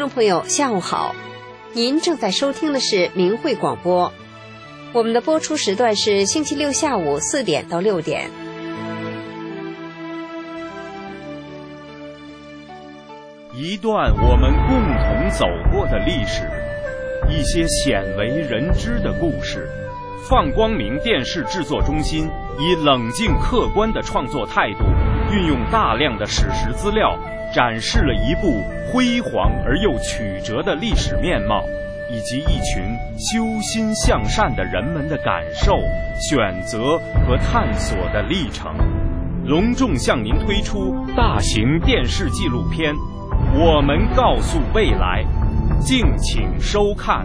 众朋友下午好，您正在收听的是明慧广播，我们的播出时段是星期六下午4点到6点。 一段我们共同走过的历史，一些鲜为人知的故事。放光明电视制作中心以冷静客观的创作态度，运用大量的史实资料，展示了一部辉煌而又曲折的历史面貌，以及一群修心向善的人们的感受、选择和探索的历程。隆重向您推出大型电视纪录片《我们告诉未来》，敬请收看。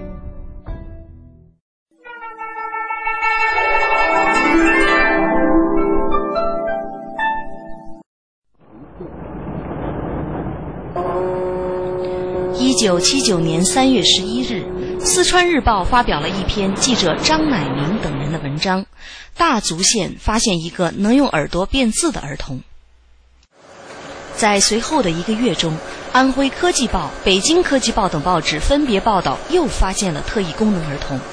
1979年3月11日，四川日报发表了一篇记者张乃明等人的文章，大足县发现一个能用耳朵辨字的儿童。在随后的1个月中，安徽科技报、北京科技报等报纸分别报道又发现了特异功能儿童。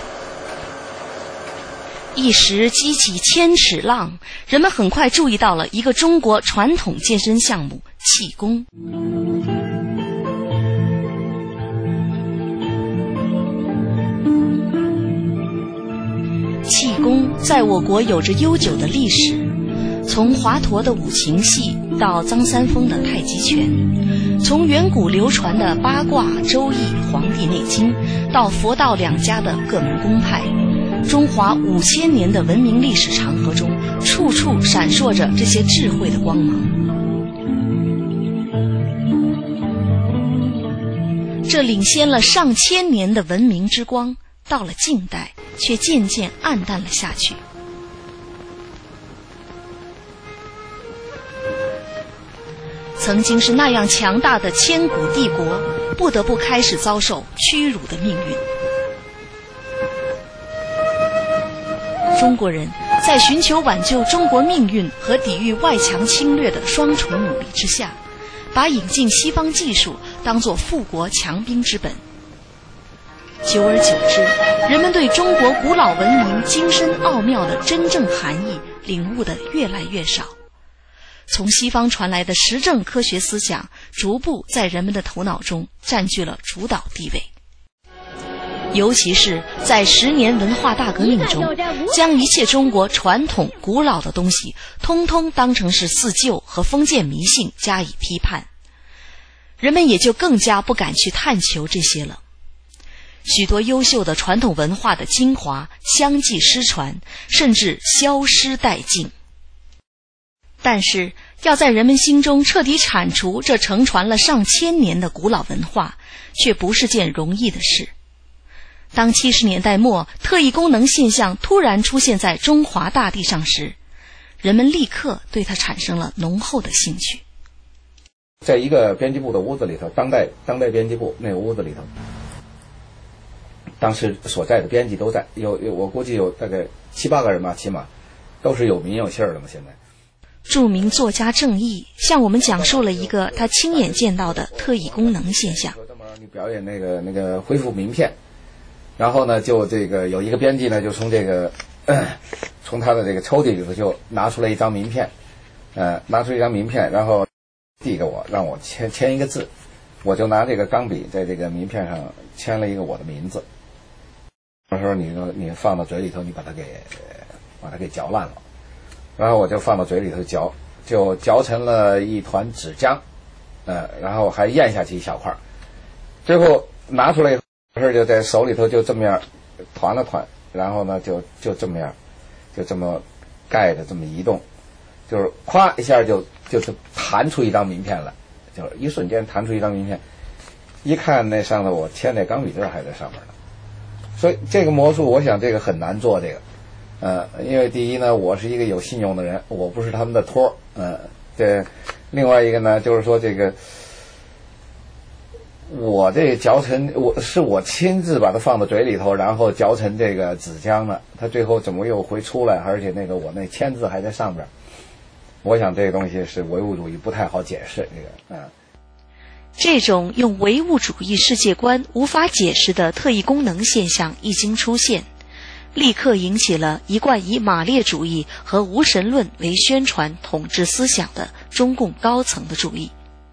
一时激起千尺浪，人们很快注意到了一个中国传统健身项目——气功。气功在我国有着悠久的历史，从华佗的五禽戏到张三丰的太极拳，从远古流传的八卦、周易、黄帝内经，到佛道两家的各门公派，中华5000年的文明历史长河中，处处闪烁着这些智慧的光芒。这领先了上千年的文明之光，到了近代却渐渐暗淡了下去。曾经是那样强大的千古帝国，不得不开始遭受屈辱的命运。中国人在寻求挽救中国命运和抵御外强侵略的双重努力之下，把引进西方技术当作富国强兵之本。久而久之，人们对中国古老文明精深奥妙的真正含义领悟得越来越少。从西方传来的实证科学思想，逐步在人们的头脑中占据了主导地位。尤其是在10年文化大革命中，将一切中国传统古老的东西通通当成是四旧和封建迷信加以批判，人们也就更加不敢去探求这些了。许多优秀的传统文化的精华相继失传，甚至消失殆尽。但是要在人们心中彻底铲除这承传了上千年的古老文化，却不是件容易的事。当70年代末特异功能现象突然出现在中华大地上时，人们立刻对它产生了浓厚的兴趣。 在一个编辑部的屋子里头，当代编辑部那个屋子里头，当时所在的编辑都在，我估计有大概7、8个人吧，起码都是有名有姓的嘛。现在著名作家郑毅向我们讲述了一个他亲眼见到的特异功能现象。 你表演那个恢复名片，然后呢，就这个有一个编辑呢，就从从他的这个抽屉里头就拿出了一张名片，然后递给我，让我签一个字，我就拿这个钢笔在这个名片上签了一个我的名字。他说你放到嘴里头，你把它给嚼烂了。然后我就放到嘴里头嚼，就嚼成了一团纸浆，然后还咽下去一小块，最后拿出来以后就在手里头就这么样团了团，然后呢就这么样，就这么盖着这么移动，就是咵一下就是弹出一张名片来，就是一瞬间弹出一张名片，一看那上头我签那钢笔字还在上面呢。所以这个魔术我想这个很难做，这个因为第一呢，我是一个有信用的人，我不是他们的托对。另外一个呢，就是说这个我这嚼成我亲自把它放到嘴里头，然后嚼成这个纸浆了，它最后怎么又会出来，而且我那签字还在上边，我想这个东西是唯物主义不太好解释这个。 这种用唯物主义世界观无法解释的特异功能现象一经出现，立刻引起了一贯以马列主义和无神论为宣传统治思想的中共高层的注意。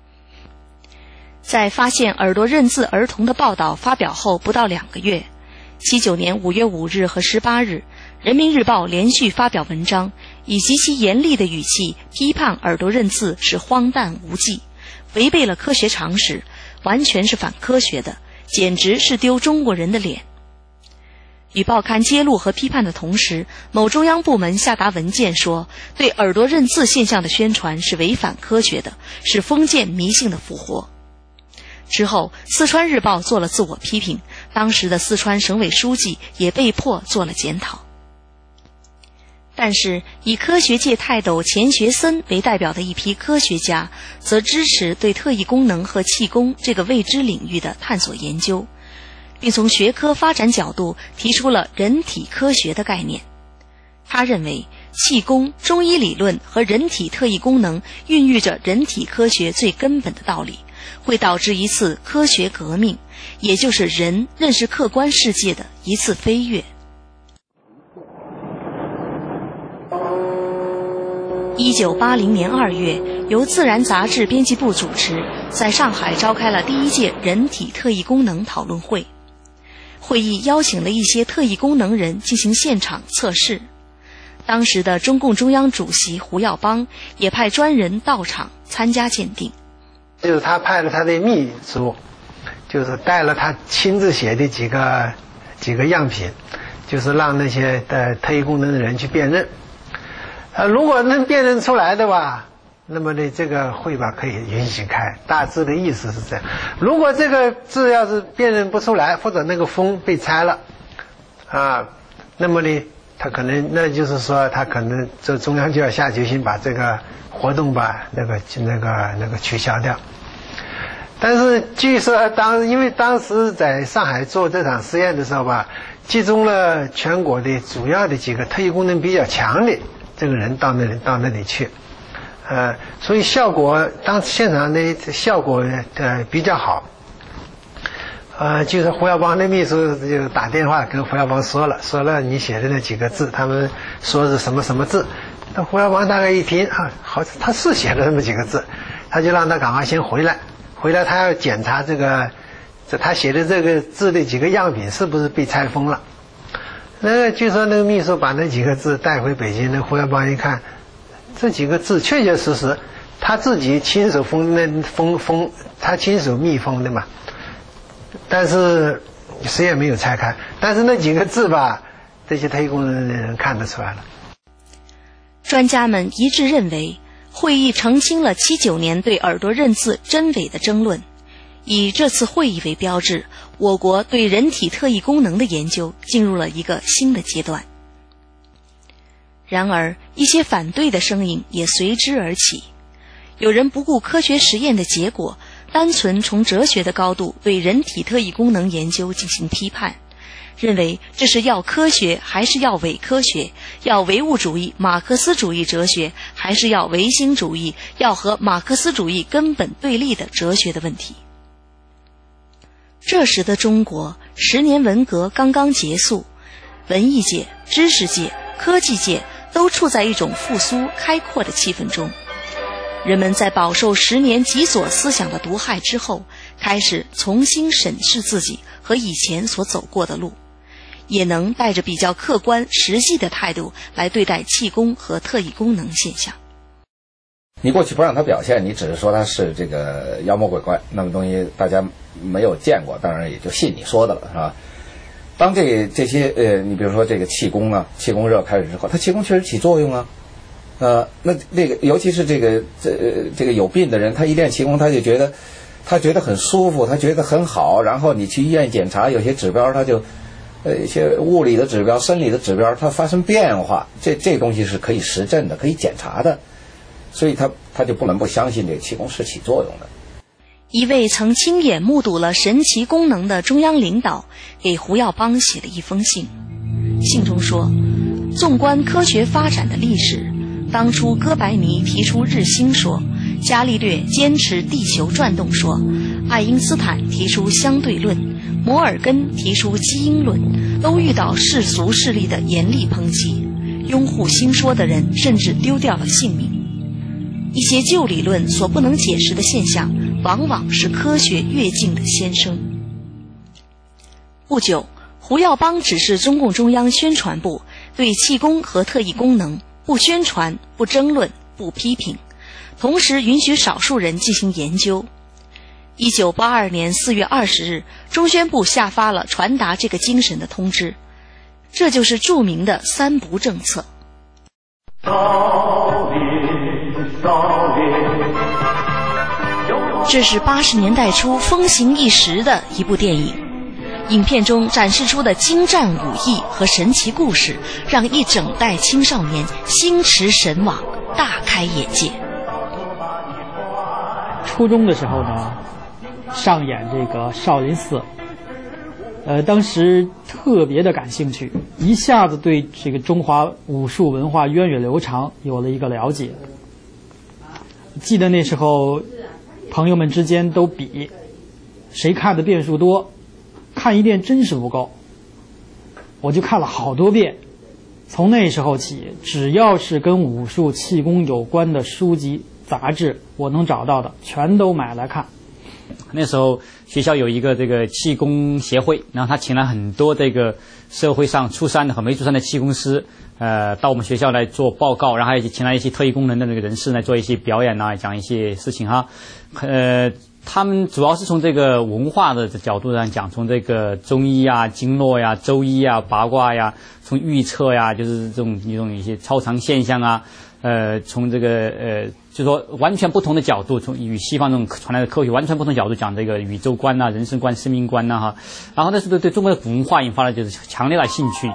在发现耳朵认字儿童的报道发表后不到2个月，79年5月5日和18日，人民日报连续发表文章，以极其严厉的语气批判耳朵认字是荒诞无稽，违背了科学常识，完全是反科学的，简直是丢中国人的脸。与报刊揭露和批判的同时，某中央部门下达文件说，对耳朵认字现象的宣传是违反科学的，是封建迷信的复活。之后，四川日报做了自我批评，当时的四川省委书记也被迫做了检讨。但是以科学界泰斗钱学森为代表的一批科学家，则支持对特异功能和气功这个未知领域的探索研究，并从学科发展角度提出了人体科学的概念。他认为气功、中医理论和人体特异功能孕育着人体科学最根本的道理，会导致一次科学革命，也就是人认识客观世界的一次飞跃。1980年2月，由《自然》杂志编辑部主持，在上海召开了第1届人体特异功能讨论会。会议邀请了一些特异功能人进行现场测试。当时的中共中央主席胡耀邦也派专人到场参加鉴定。 就是他派了他的秘书，就是带了他亲自写的几个样品，就是让那些特异功能的人去辨认。如果能辨认出来的吧，那么呢这个会吧可以允许开，大致的意思是这样。如果这个字要是辨认不出来，或者那个封被拆了那么呢他可能，那就是说他可能这中央就要下决心把这个活动吧那个取消掉。但是据说因为当时在上海做这场实验的时候吧，集中了全国的主要的几个特异功能比较强的这个人到那里去，所以效果当现场的效果比较好。就是胡耀邦的秘书就打电话跟胡耀邦说了你写的那几个字，他们说是什么什么字。那胡耀邦大概一听好，他是写了那么几个字，他就让他赶快先回来他要检查他写的这个字的几个样品是不是被拆封了。那个据说那个秘书把那几个字带回北京，那胡耀邦一看，这几个字确确实实他自己亲手封他亲手密封的嘛，但是谁也没有拆开，但是那几个字吧，这些特异功能的人看得出来了。 专家们一致认为，会议澄清了79年对耳朵认字真伪的争论。以这次会议为标志，我国对人体特异功能的研究进入了一个新的阶段。然而，一些反对的声音也随之而起。有人不顾科学实验的结果，单纯从哲学的高度对人体特异功能研究进行批判，认为这是要科学还是要伪科学，要唯物主义、马克思主义哲学还是要唯心主义，要和马克思主义根本对立的哲学的问题。这时的中国10年文革刚刚结束，文艺界、知识界、科技界都处在一种复苏开阔的气氛中。人们在饱受10年极左思想的毒害之后，开始重新审视自己和以前所走过的路，也能带着比较客观实际的态度来对待气功和特异功能现象。 你过去不让他表现，你只是说他是这个妖魔鬼怪，那么东西大家没有见过，当然也就信你说的了，是吧？当这些你比如说这个气功啊，气功热开始之后，它气功确实起作用啊。那个尤其是这个有病的人，他一练气功，他觉得很舒服，他觉得很好，然后你去医院检查，有些指标他就一些物理的指标、生理的指标，它发生变化，这东西是可以实证的，可以检查的，所以他就不能不相信这个气功是起作用的。 一位曾亲眼目睹了神奇功能的中央领导给胡耀邦写了一封信，信中说，纵观科学发展的历史，当初哥白尼提出日心说， 伽利略坚持地球转动说，爱因斯坦提出相对论，摩尔根提出基因论，都遇到世俗势力的严厉抨击。拥护新说的人甚至丢掉了性命。一些旧理论所不能解释的现象，往往是科学跃进的先声。不久，胡耀邦指示中共中央宣传部对气功和特异功能不宣传、不争论、不批评，同时允许少数人进行研究。1982年4月20日，中宣部下发了传达这个精神的通知，这就是著名的三不政策。这是80年代初风行一时的一部电影，影片中展示出的精湛武艺和神奇故事，让一整代青少年心驰神往，大开眼界。 初中的时候呢，上演这个少林寺，当时特别的感兴趣，一下子对这个中华武术文化源远流长有了一个了解。记得那时候朋友们之间都比谁看的遍数多，看一遍真是不够，我就看了好多遍。从那时候起，只要是跟武术气功有关的书籍杂志我能找到的全都买来看。 那时候学校有一个这个气功协会，然后他请了很多这个社会上出山的和没出山的气功师，到我们学校来做报告，然后还请来一些特异功能的那个人士来做一些表演啊，讲一些事情哈。他们主要是从这个文化的角度上讲，从这个中医啊、经络呀、周医啊、八卦呀，从预测呀，就是这种一些超常现象啊，从这个就说完全不同的角度，从与西方这种传来的科学完全不同角度讲这个宇宙观啊、人生观、生命观啊哈。然后那是对中国的文化引发了就是强烈的兴趣。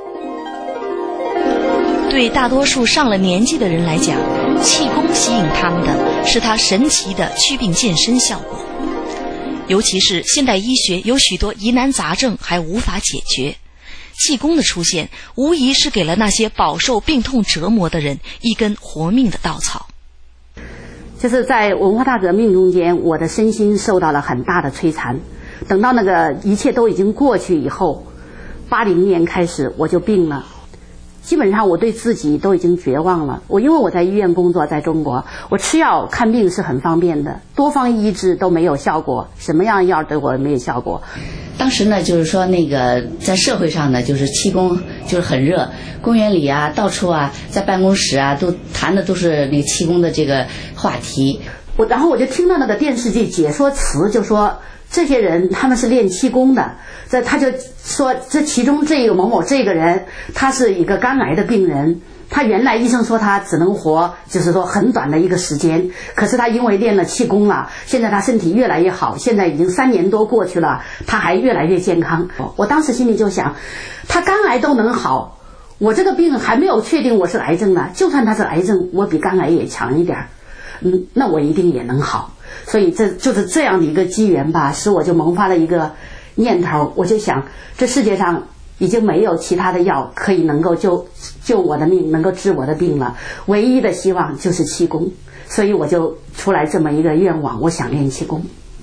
对大多数上了年纪的人来讲，气功吸引他们的是它神奇的祛病健身效果。尤其是现代医学有许多疑难杂症还无法解决，气功的出现无疑是给了那些饱受病痛折磨的人一根活命的稻草。 就是在文化大革命中间，我的身心受到了很大的摧残。等到那个一切都已经过去以后，80年开始我就病了。基本上我对自己都已经绝望了。因为我在医院工作，在中国，我吃药看病是很方便的，多方医治都没有效果，什么样药对我没有效果。 当时呢，就是说那个在社会上呢，就是气功就是很热，公园里啊，到处啊，在办公室啊，都谈的都是那个气功的这个话题。 然后我就听到那个电视剧解说词，就说这些人他们是练气功的，他就说这其中这个某某这个人，他是一个肝癌的病人，他原来医生说他只能活就是说很短的一个时间，可是他因为练了气功了，现在他身体越来越好，现在已经3年多过去了，他还越来越健康。我当时心里就想，他肝癌都能好，我这个病还没有确定我是癌症呢，就算他是癌症，我比肝癌也强一点，那我一定也能好。所以这就是这样的一个机缘吧，使我就萌发了一个念头，我就想这世界上已经没有其他的药可以能够救我的命，能够治我的病了，唯一的希望就是气功，所以我就出来这么一个愿望，我想练气功。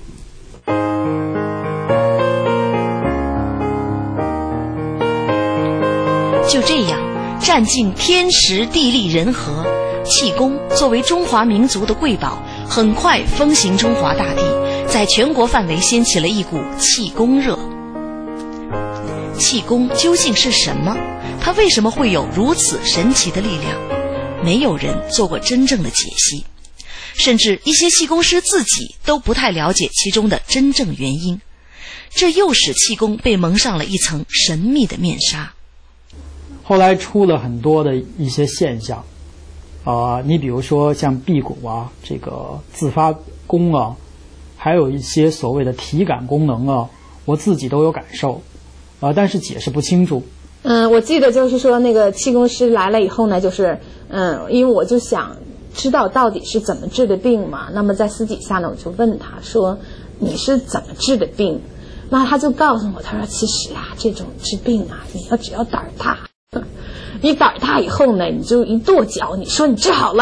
就这样，占尽天时地利人和，气功作为中华民族的瑰宝，很快风行中华大地，在全国范围掀起了一股气功热。气功究竟是什么？它为什么会有如此神奇的力量？没有人做过真正的解析，甚至一些气功师自己都不太了解其中的真正原因。这又使气功被蒙上了一层神秘的面纱。 后来出了很多的一些现象，你比如说像辟谷啊，这个自发功啊，还有一些所谓的体感功能啊，我自己都有感受，但是解释不清楚。 我记得就是说那个气功师来了以后呢，就是因为我就想知道到底是怎么治的病嘛，那么在私底下呢，我就问他说你是怎么治的病？那他就告诉我，他说其实啊，这种治病啊，你只要胆儿大，你胆儿大以后呢，你就一跺脚，你说你治好了，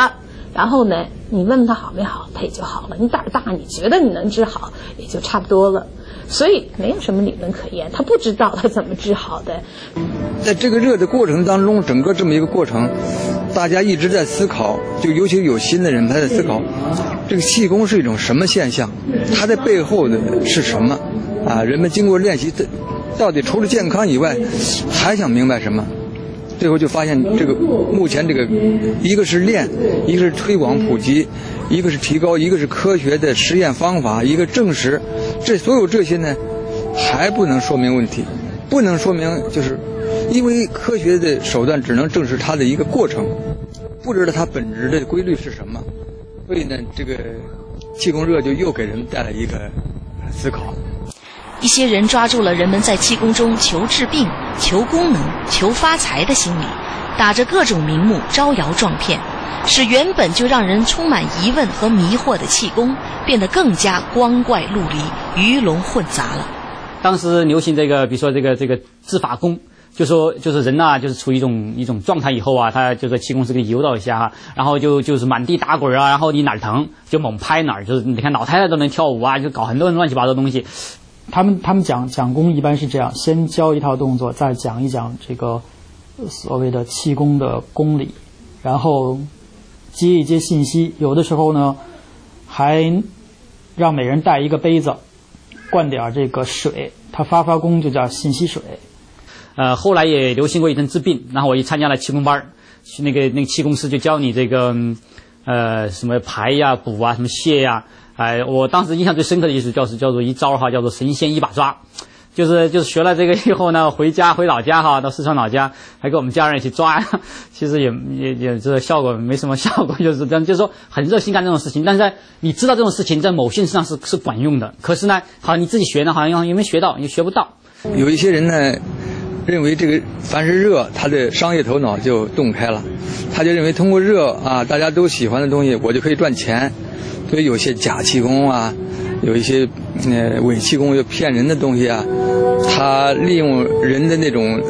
然后呢，你问他好没好，他也就好了。你胆儿大，你觉得你能治好，也就差不多了。所以没有什么理论可言，他不知道他怎么治好的。 在这个热的过程当中，整个这么一个过程，大家一直在思考，就尤其有心的人他在思考，这个气功是一种什么现象，它的背后的是什么啊？人们经过练习，到底除了健康以外，还想明白什么？最后就发现，这个目前这个一个是练，一个是推广普及，一个是提高，一个是科学的实验方法，一个证实，这所有这些呢，还不能说明问题，不能说明，就是因为科学的手段只能证实它的一个过程，不知道它本质的规律是什么。所以呢，这个气功热就又给人带来一个思考。 一些人抓住了人们在气功中求治病、求功能、求发财的心理，打着各种名目招摇撞骗，使原本就让人充满疑问和迷惑的气功变得更加光怪陆离、鱼龙混杂了。 当时流行这个，比如说这个治法功，就是人呐，就是处于一种状态以后啊，他就是气功师给诱导一下哈，然后就是满地打滚啊，然后你哪儿疼就猛拍哪儿，就是你看老太太都能跳舞啊，就搞很多乱七八糟的东西。 他们讲功一般是这样，先教一套动作，再讲一讲这个所谓的气功的功理，然后接一接信息。有的时候呢，还让每人带一个杯子，灌点这个水，他发功就叫信息水。 后来也流行过一阵治病，然后我也参加了气功班，去那个气功师就教你这个什么排呀、补啊、什么泻呀。我当时印象最深刻的意思叫做一招哈，叫做神仙一把抓，就是学了这个以后呢，回老家哈，到四川老家还跟我们家人一起抓，其实也这效果没什么效果，就是这样，就是说很热心干这种事情，但是你知道这种事情在某些上是管用的，可是呢，好像你自己学呢，好像也没学到，也学不到。 有一些人呢，认为这个凡是热，他的商业头脑就洞开了，他就认为通过热啊，大家都喜欢的东西，我就可以赚钱。所以有些假气功啊，有一些伪气功有骗人的东西啊，他利用人的那种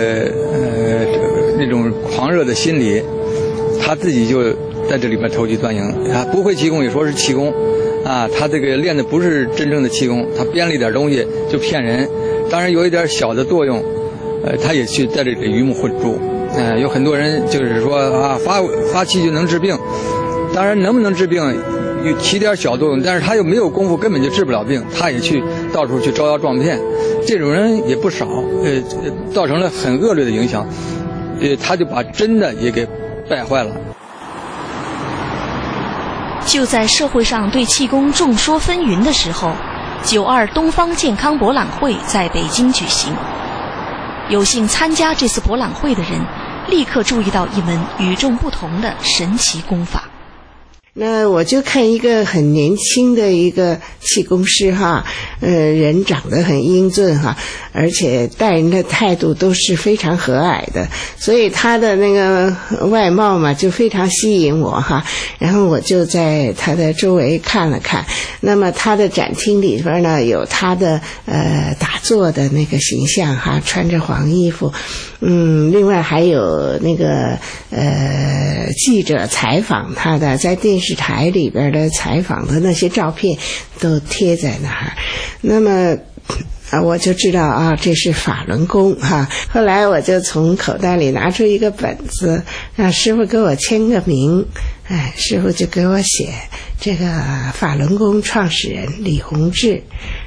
那种狂热的心理，他自己就在这里边投机钻营啊。不会气功也说是气功啊，他这个练的不是真正的气功，他编了一点东西就骗人。当然有一点小的作用，他也去在这里鱼目混珠。有很多人就是说啊，发气就能治病，当然能不能治病起点小作用，但是他又没有功夫，根本就治不了病，他也去到处去招摇撞骗，这种人也不少，造成了很恶劣的影响，他就把真的也给败坏了。 就在社会上对气功众说纷纭的时候，92东方健康博览会在北京举行。有幸参加这次博览会的人，立刻注意到一门与众不同的神奇功法。 那我就看一个很年轻的一个气功师哈，人长得很英俊哈，而且待人的态度都是非常和蔼的，所以他的那个外貌嘛就非常吸引我哈。然后我就在他的周围看了看，那么他的展厅里边呢有他的打坐的那个形象哈，穿着黄衣服，另外还有那个记者采访他的，在电视台里边的采访的那些照片都贴在那儿。那么我就知道啊，这是法轮功哈。后来我就从口袋里拿出一个本子，让师傅给我签个名。师傅就给我写这个法轮功创始人李洪志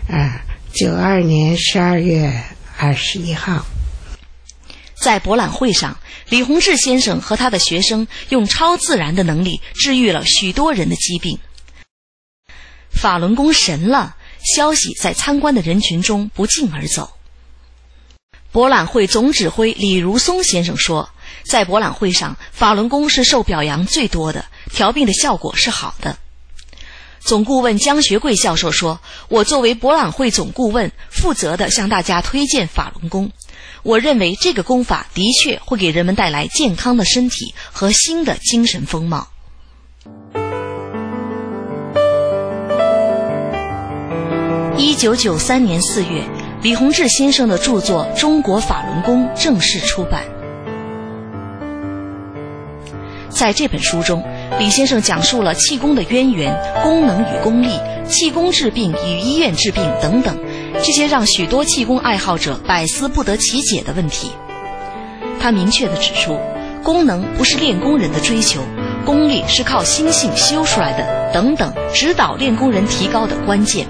，92年12月21号。 在博览会上，李洪志先生和他的学生用超自然的能力治愈了许多人的疾病。法轮功神了，消息在参观的人群中不胫而走。博览会总指挥李如松先生说，在博览会上，法轮功是受表扬最多的，调病的效果是好的。总顾问江学贵教授说，我作为博览会总顾问，负责地向大家推荐法轮功。我认为这个功法的确会给人们带来健康的身体和新的精神风貌。1993年4月，李洪志先生的著作《中国法轮功》正式出版。在这本书中， 李先生讲述了气功的渊源、功能与功力、气功治病与医院治病等等，这些让许多气功爱好者百思不得其解的问题。他明确地指出，功能不是练功人的追求，功力是靠心性修出来的，等等，指导练功人提高的关键。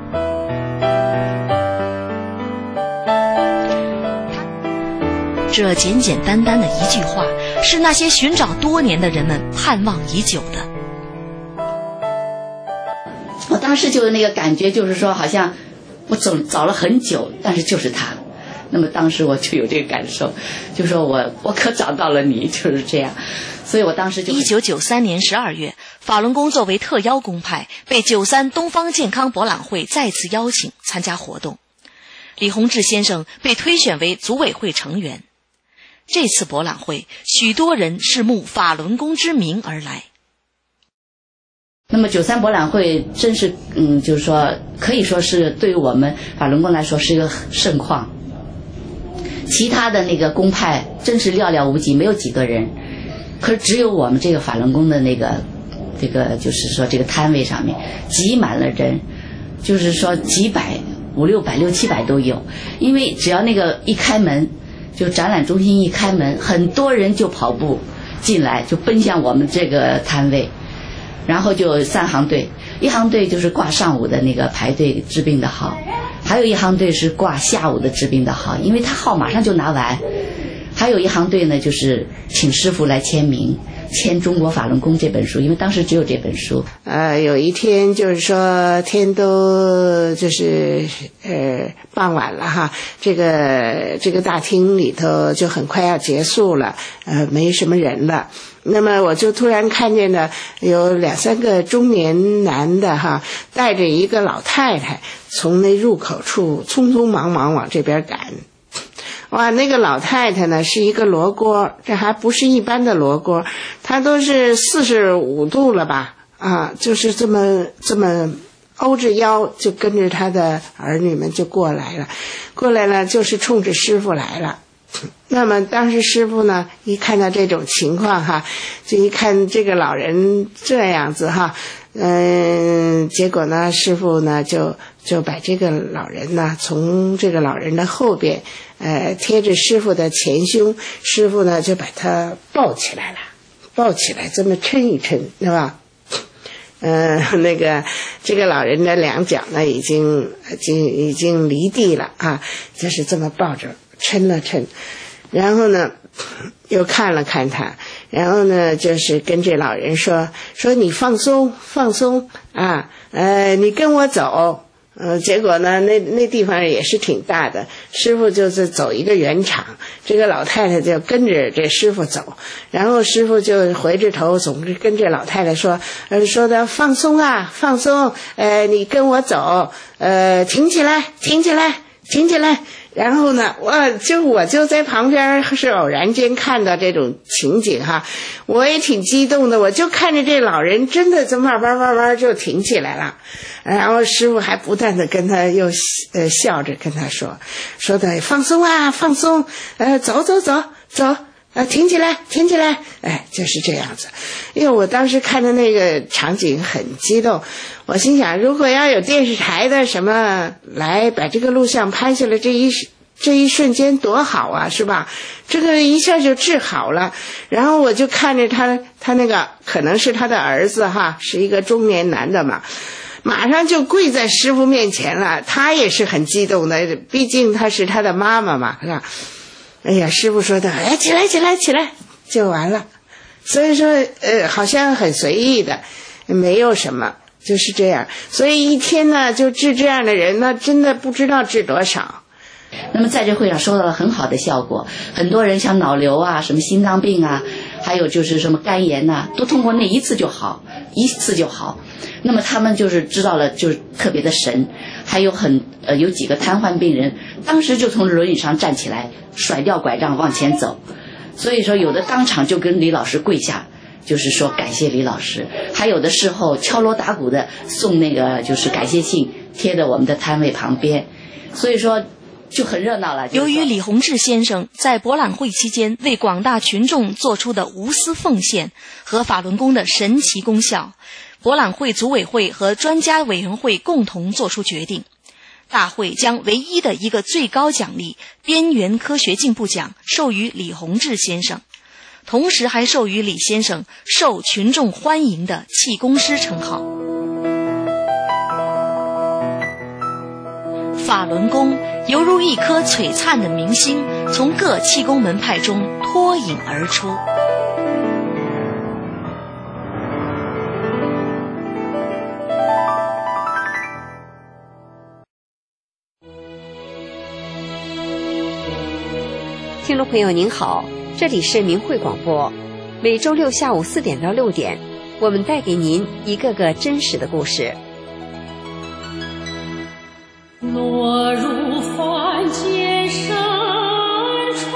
这简简单单的一句话，是那些寻找多年的人们盼望已久的。 我当时就那个感觉，就是说好像我找了很久，但是就是他。那么当时我就有这个感受，就说我可找到了你，就是这样。所以我当时就 1993年12月，法轮功作为特邀功派，被93东方健康博览会再次邀请参加活动。李洪志先生被推选为组委会成员。这次博览会，许多人是慕法轮功之名而来。 那么93博览会真是，就是说可以说是对于我们法轮功来说是一个盛况。其他的那个功派真是寥寥无几，没有几个人，可是只有我们这个法轮功的这个就是说这个摊位上面挤满了人，就是说几百、500、600、700都有。因为只要那个一开门，就展览中心一开门，很多人就跑步进来，就奔向我们这个摊位，然后就3行队，一行队就是挂上午的那个排队治病的号，还有一行队是挂下午的治病的号，因为他号马上就拿完。还有一行队呢，就是请师傅来签名，签《中国法轮功》这本书，因为当时只有这本书。 有一天就是说天都就是傍晚了哈，这个大厅里头就很快要结束了，没什么人了。那么我就突然看见呢，有2、3个中年男的哈，带着一个老太太从那入口处匆匆忙忙往这边赶。哇，那个老太太呢是一个罗锅，这还不是一般的罗锅，她都是45度了吧？啊，就是这么欧着腰，就跟着她的儿女们就过来了，就是冲着师傅来了。那么当时师傅呢，一看到这种情况哈，就一看这个老人这样子哈，结果呢，师傅呢就把这个老人呢从这个老人的后边，贴着师傅的前胸，师傅呢就把他抱起来这么抻一抻，对吧？这个老人的2脚呢已经离地了啊，就是这么抱着抻了抻，然后呢又看了看他，然后呢就是跟这老人说你放松啊，你跟我走。结果呢那地方也是挺大的，师傅就是走一个圆场，这个老太太就跟着这师傅走，然后师傅就回着头总是跟这老太太说的放松啊，放松，你跟我走，挺起来。然后呢，我就在旁边是偶然间看到这种情景哈，我也挺激动的，我就看着这老人真的就慢慢就挺起来了，然后师傅还不断的跟他又笑着跟他说的放松啊，放松，走，挺起来，就是这样子。因为我当时看到那个场景很激动，我心想，如果要有电视台的什么来把这个录像拍下来，这一瞬间多好啊，是吧？这个一下就治好了。然后我就看着他那个可能是他的儿子哈，是一个中年男的嘛，马上就跪在师傅面前了，他也是很激动的，毕竟他是他的妈妈嘛，是吧？哎呀，师傅说的，起来就完了。所以说好像很随意的，没有什么，就是这样。所以一天呢就治这样的人呢，真的不知道治多少。 那么在这会上收到了很好的效果，很多人像脑瘤啊，什么心脏病啊，还有就是什么肝炎呐，都通过那一次就好。那么他们就是知道了，就是特别的神。还有有几个瘫痪病人，当时就从轮椅上站起来，甩掉拐杖往前走。所以说有的当场就跟李老师跪下，就是说感谢李老师，还有的事后敲锣打鼓的送那个就是感谢信贴在我们的摊位旁边。所以说就很热闹了。 由于李洪志先生在博览会期间为广大群众做出的无私奉献和法轮功的神奇功效，博览会组委会和专家委员会共同作出决定，大会将唯一的一个最高奖励边缘科学进步奖授予李洪志先生，同时还授予李先生受群众欢迎的气功师称号。法轮功犹如一颗璀璨的明星，从各气功门派中脱颖而出。 听众朋友您好，这里是明慧广播，每周六下午4点到6点，我们带给您一个个真实的故事。 落入凡间深处，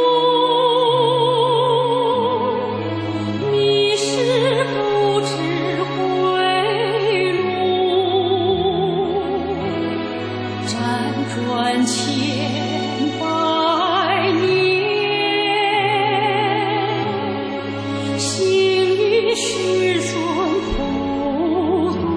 迷失不知归路，辗转千百年，行于世尊普渡。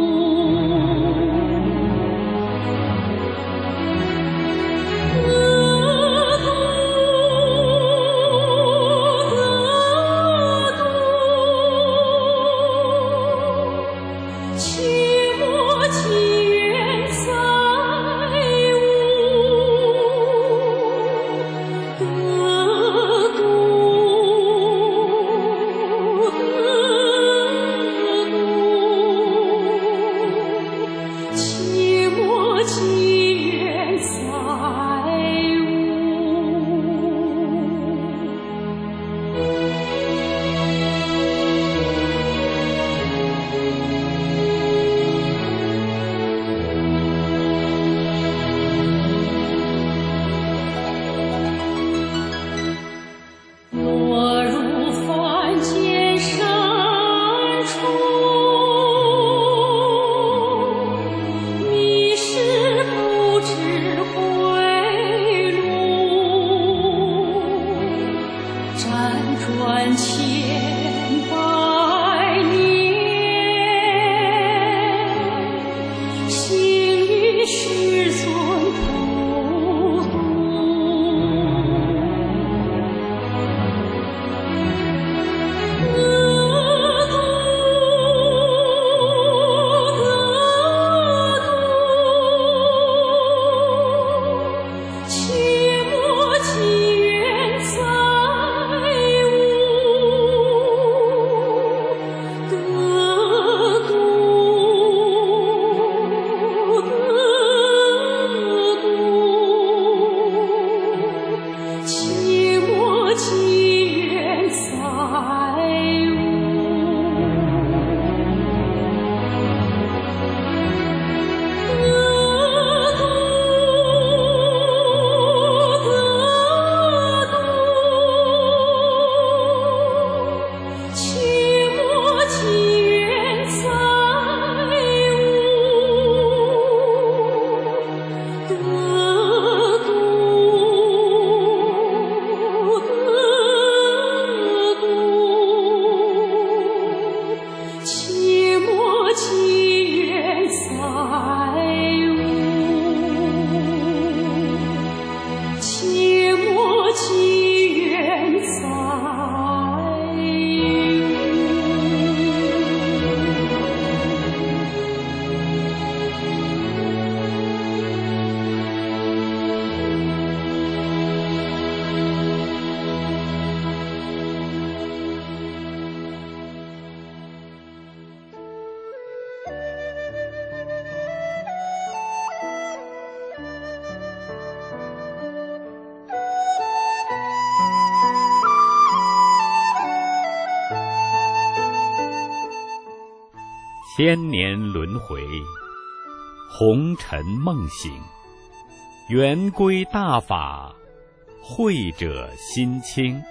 千年轮回，红尘梦醒，圆归大法，慧者心清。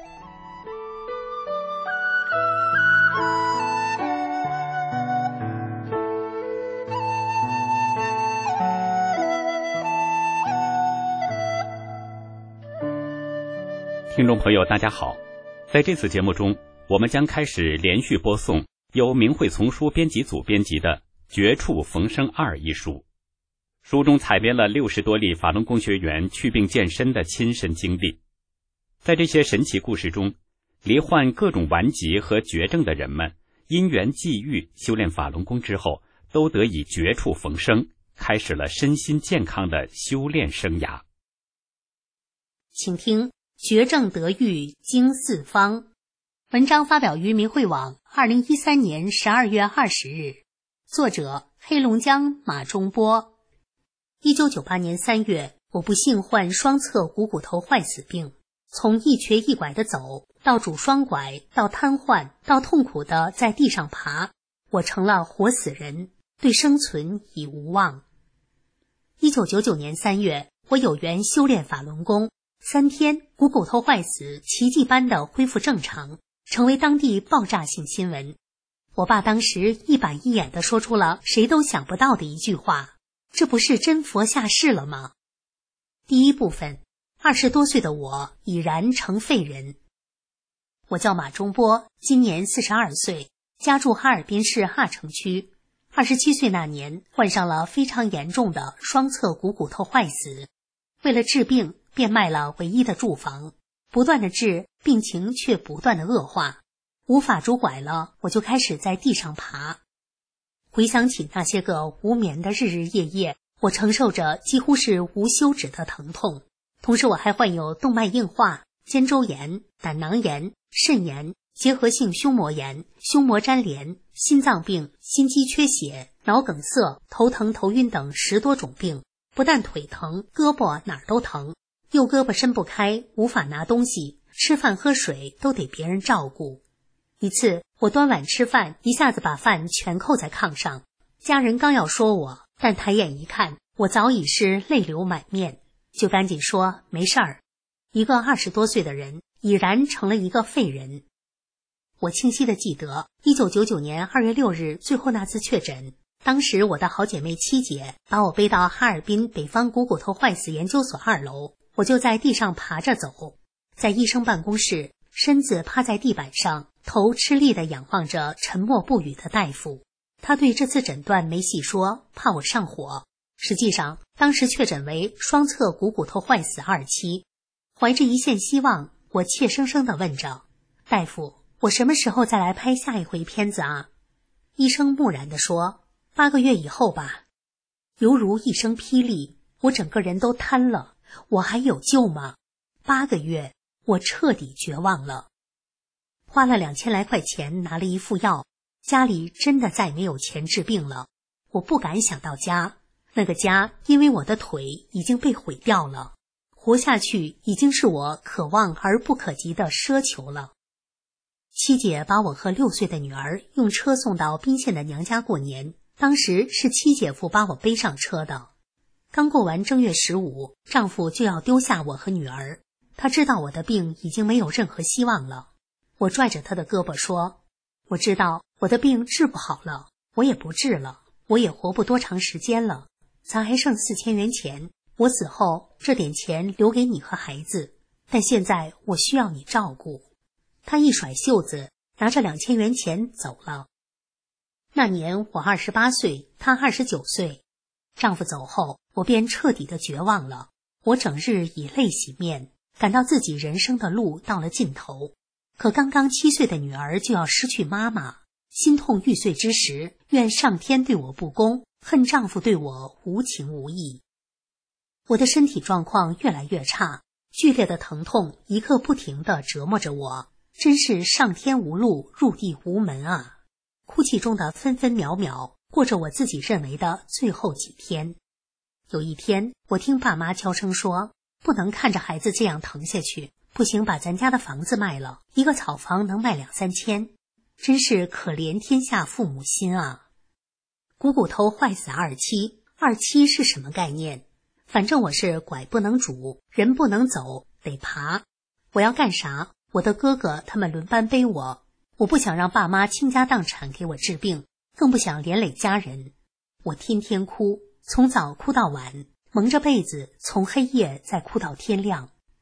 听众朋友大家好，在这次节目中，我们将开始连续播送由明慧丛书编辑组编辑的《绝处逢生2》一书。书中采编了60多例法轮功学员祛病健身的亲身经历。在这些神奇故事中，罹患各种顽疾和绝症的人们因缘际遇修炼法轮功之后，都得以绝处逢生，开始了身心健康的修炼生涯。 请听绝症得愈经四方，文章发表于明慧网2013年12月20日，作者黑龙江马中波。1998年3月，我不幸患双侧股骨头坏死病，从一瘸一拐的走，到拄双拐，到瘫痪，到痛苦的在地上爬，我成了活死人，对生存已无望。1999年3月，我有缘修炼法轮功，3天股骨头坏死奇迹般的恢复正常，成为当地爆炸性新闻。我爸当时一板一眼地说出了谁都想不到的一句话：这不是真佛下世了吗？第一部分，20多岁的我已然成废人。我叫马中波，今年42岁，家住哈尔滨市哈城区。27岁那年患上了非常严重的双侧股骨头坏死，为了治病便卖了唯一的住房，不断的治，病情却不断的恶化，无法拄拐了，我就开始在地上爬。回想起那些个无眠的日日夜夜，我承受着几乎是无休止的疼痛，同时我还患有动脉硬化、肩周炎、胆囊炎、肾炎、结核性胸膜炎、胸膜粘连、心脏病、心肌缺血、脑梗塞、头疼头晕等10多种病，不但腿疼，胳膊哪儿都疼，右胳膊伸不开，无法拿东西，吃饭喝水都得别人照顾。一次我端碗吃饭，一下子把饭全扣在炕上，家人刚要说我，但抬眼一看，我早已是泪流满面，就赶紧说没事儿。一个20多岁的人已然成了一个废人。我清晰地记得1999年2月6日最后那次确诊，当时我的好姐妹七姐把我背到哈尔滨北方股骨头坏死研究所2楼，我就在地上爬着走，在医生办公室，身子趴在地板上，头吃力地仰望着沉默不语的大夫。他对这次诊断没细说，怕我上火。实际上当时确诊为双侧股骨头坏死2期。怀着一线希望，我怯生生地问着大夫，我什么时候再来拍下一回片子啊？医生木然地说8个月以后吧。犹如一声霹雳，我整个人都瘫了，我还有救吗？8个月，我彻底绝望了。花了2000来块钱拿了一副药，家里真的再没有钱治病了。我不敢想到家，那个家因为我的腿已经被毁掉了，活下去已经是我可望而不可及的奢求了。七姐把我和6岁的女儿用车送到宾县的娘家过年，当时是七姐夫把我背上车的。刚过完正月15，丈夫就要丢下我和女儿，他知道我的病已经没有任何希望了。我拽着他的胳膊说，我知道我的病治不好了，我也不治了，我也活不多长时间了，咱还剩4000元钱，我死后这点钱留给你和孩子，但现在我需要你照顾。他一甩袖子，拿着2000元钱走了。那年我28岁，他29岁。丈夫走后，我便彻底的绝望了。我整日以泪洗面，感到自己人生的路到了尽头。可刚刚7岁的女儿就要失去妈妈，心痛欲碎之时，怨上天对我不公，恨丈夫对我无情无义。我的身体状况越来越差，剧烈的疼痛一刻不停地折磨着我，真是上天无路，入地无门啊！哭泣中的分分秒秒，过着我自己认为的最后几天。有一天，我听爸妈悄声说，不能看着孩子这样疼下去，不行，把咱家的房子卖了，一个草房能卖2、3千，真是可怜天下父母心啊！股骨头坏死2期，2期是什么概念？反正我是拐不能拄，人不能走，得爬。我要干啥？我的哥哥他们轮班背我，我不想让爸妈倾家荡产给我治病，更不想连累家人。我天天哭，从早哭到晚，蒙着被子，从黑夜再哭到天亮。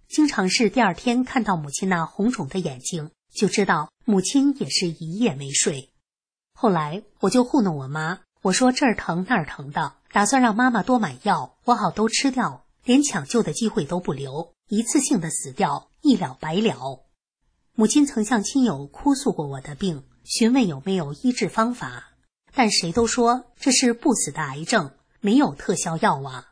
经常是第二天看到母亲那红肿的眼睛，就知道母亲也是一夜没睡。后来我就糊弄我妈，我说这儿疼那儿疼的，打算让妈妈多买药，我好都吃掉，连抢救的机会都不留，一次性的死掉，一了百了。母亲曾向亲友哭诉过我的病，询问有没有医治方法，但谁都说这是不死的癌症，没有特效药啊。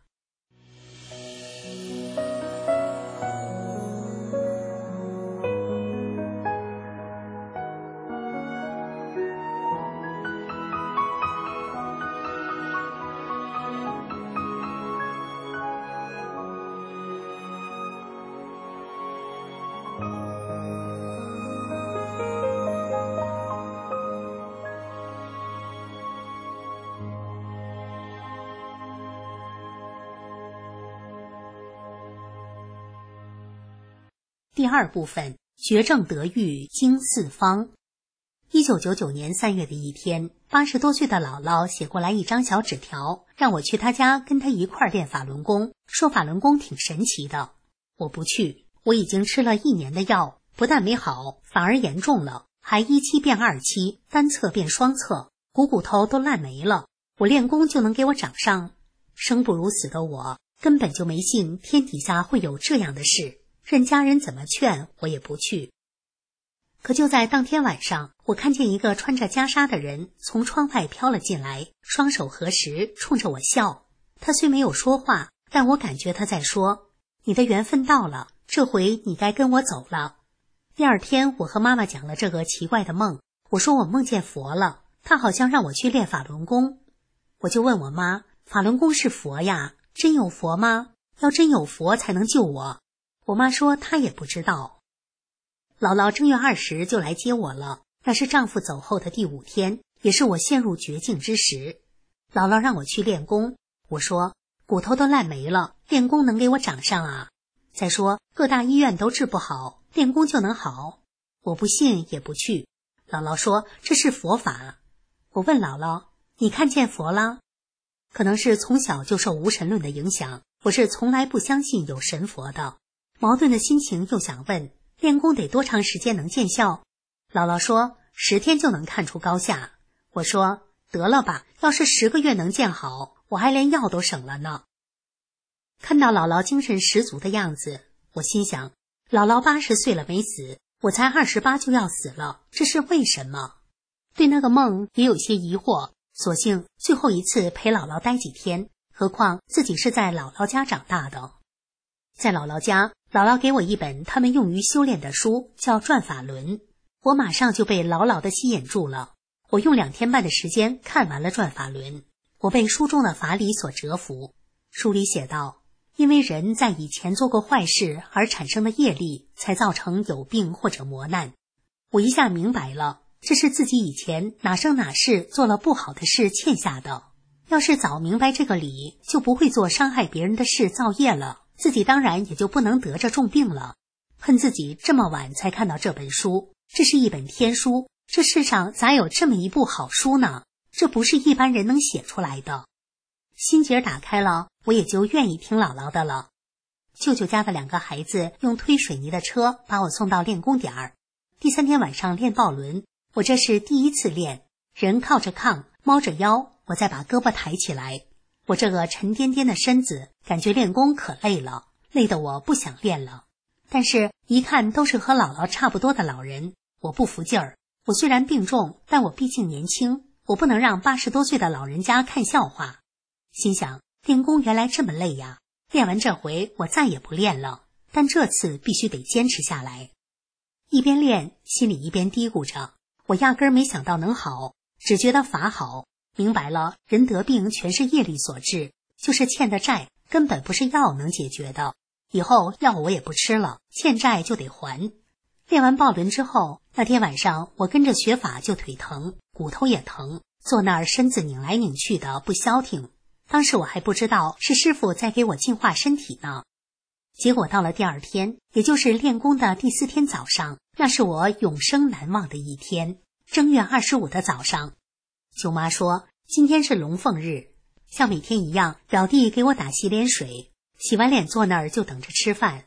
第二部分，绝症得愈经四方。1999年3月的一天，80多岁的姥姥写过来一张小纸条，让我去她家跟她一块儿练法轮功，说法轮功挺神奇的。我不去，我已经吃了1年的药，不但没好，反而严重了，还1期变2期，单侧变双侧，骨头都烂没了。我练功就能给我长上？生不如死的我根本就没信天底下会有这样的事。任家人怎么劝，我也不去。可就在当天晚上，我看见一个穿着袈裟的人从窗外飘了进来，双手合十，冲着我笑。他虽没有说话，但我感觉他在说：“你的缘分到了，这回你该跟我走了。”第二天，我和妈妈讲了这个奇怪的梦，我说我梦见佛了，他好像让我去练法轮功。我就问我妈：“法轮功是佛呀，真有佛吗？要真有佛才能救我。”我妈说她也不知道。姥姥正月20就来接我了，那是丈夫走后的第5天，也是我陷入绝境之时。姥姥让我去练功，我说骨头都烂没了，练功能给我长上啊？再说各大医院都治不好，练功就能好？我不信也不去。姥姥说这是佛法。我问姥姥，你看见佛了？可能是从小就受无神论的影响，我是从来不相信有神佛的。矛盾的心情又想问，练功得多长时间能见效？姥姥说10天就能看出高下。我说得了吧，要是10个月能见好，我还连药都省了呢。看到姥姥精神十足的样子，我心想，姥姥80岁了没死，我才28就要死了，这是为什么？对那个梦也有些疑惑，索性最后一次陪姥姥待几天，何况自己是在姥姥家长大的。在姥姥家，姥姥给我一本他们用于修炼的书，叫《转法轮》，我马上就被牢牢地吸引住了。我用2天半的时间看完了《转法轮》，我被书中的法理所折服。书里写道，因为人在以前做过坏事而产生的业力，才造成有病或者磨难。我一下明白了，这是自己以前哪生哪世做了不好的事欠下的。要是早明白这个理，就不会做伤害别人的事造业了，自己当然也就不能得着重病了。恨自己这么晚才看到这本书，这是一本天书，这世上咋有这么一部好书呢？这不是一般人能写出来的。心结打开了，我也就愿意听姥姥的了。舅舅家的2个孩子用推水泥的车把我送到练功点儿。第3天晚上练抱轮，我这是第1次练，人靠着炕，猫着腰，我再把胳膊抬起来。我这个沉甸甸的身子，感觉练功可累了，累得我不想练了。但是一看都是和姥姥差不多的老人，我不服劲儿。我虽然病重，但我毕竟年轻，我不能让80多岁的老人家看笑话。心想，练功原来这么累呀！练完这回，我再也不练了，但这次必须得坚持下来。一边练，心里一边嘀咕着，我压根儿没想到能好，只觉得法好。明白了，人得病全是业力所致，就是欠的债，根本不是药能解决的。以后药我也不吃了，欠债就得还。练完抱轮之后，那天晚上我跟着学法就腿疼，骨头也疼，坐那儿身子拧来拧去的不消停。当时我还不知道是师父在给我净化身体呢。结果到了第2天，也就是练功的第4天早上，那是我永生难忘的一天。正月25的早上，舅妈说今天是龙凤日，像每天一样，表弟给我打洗脸水，洗完脸坐那儿就等着吃饭。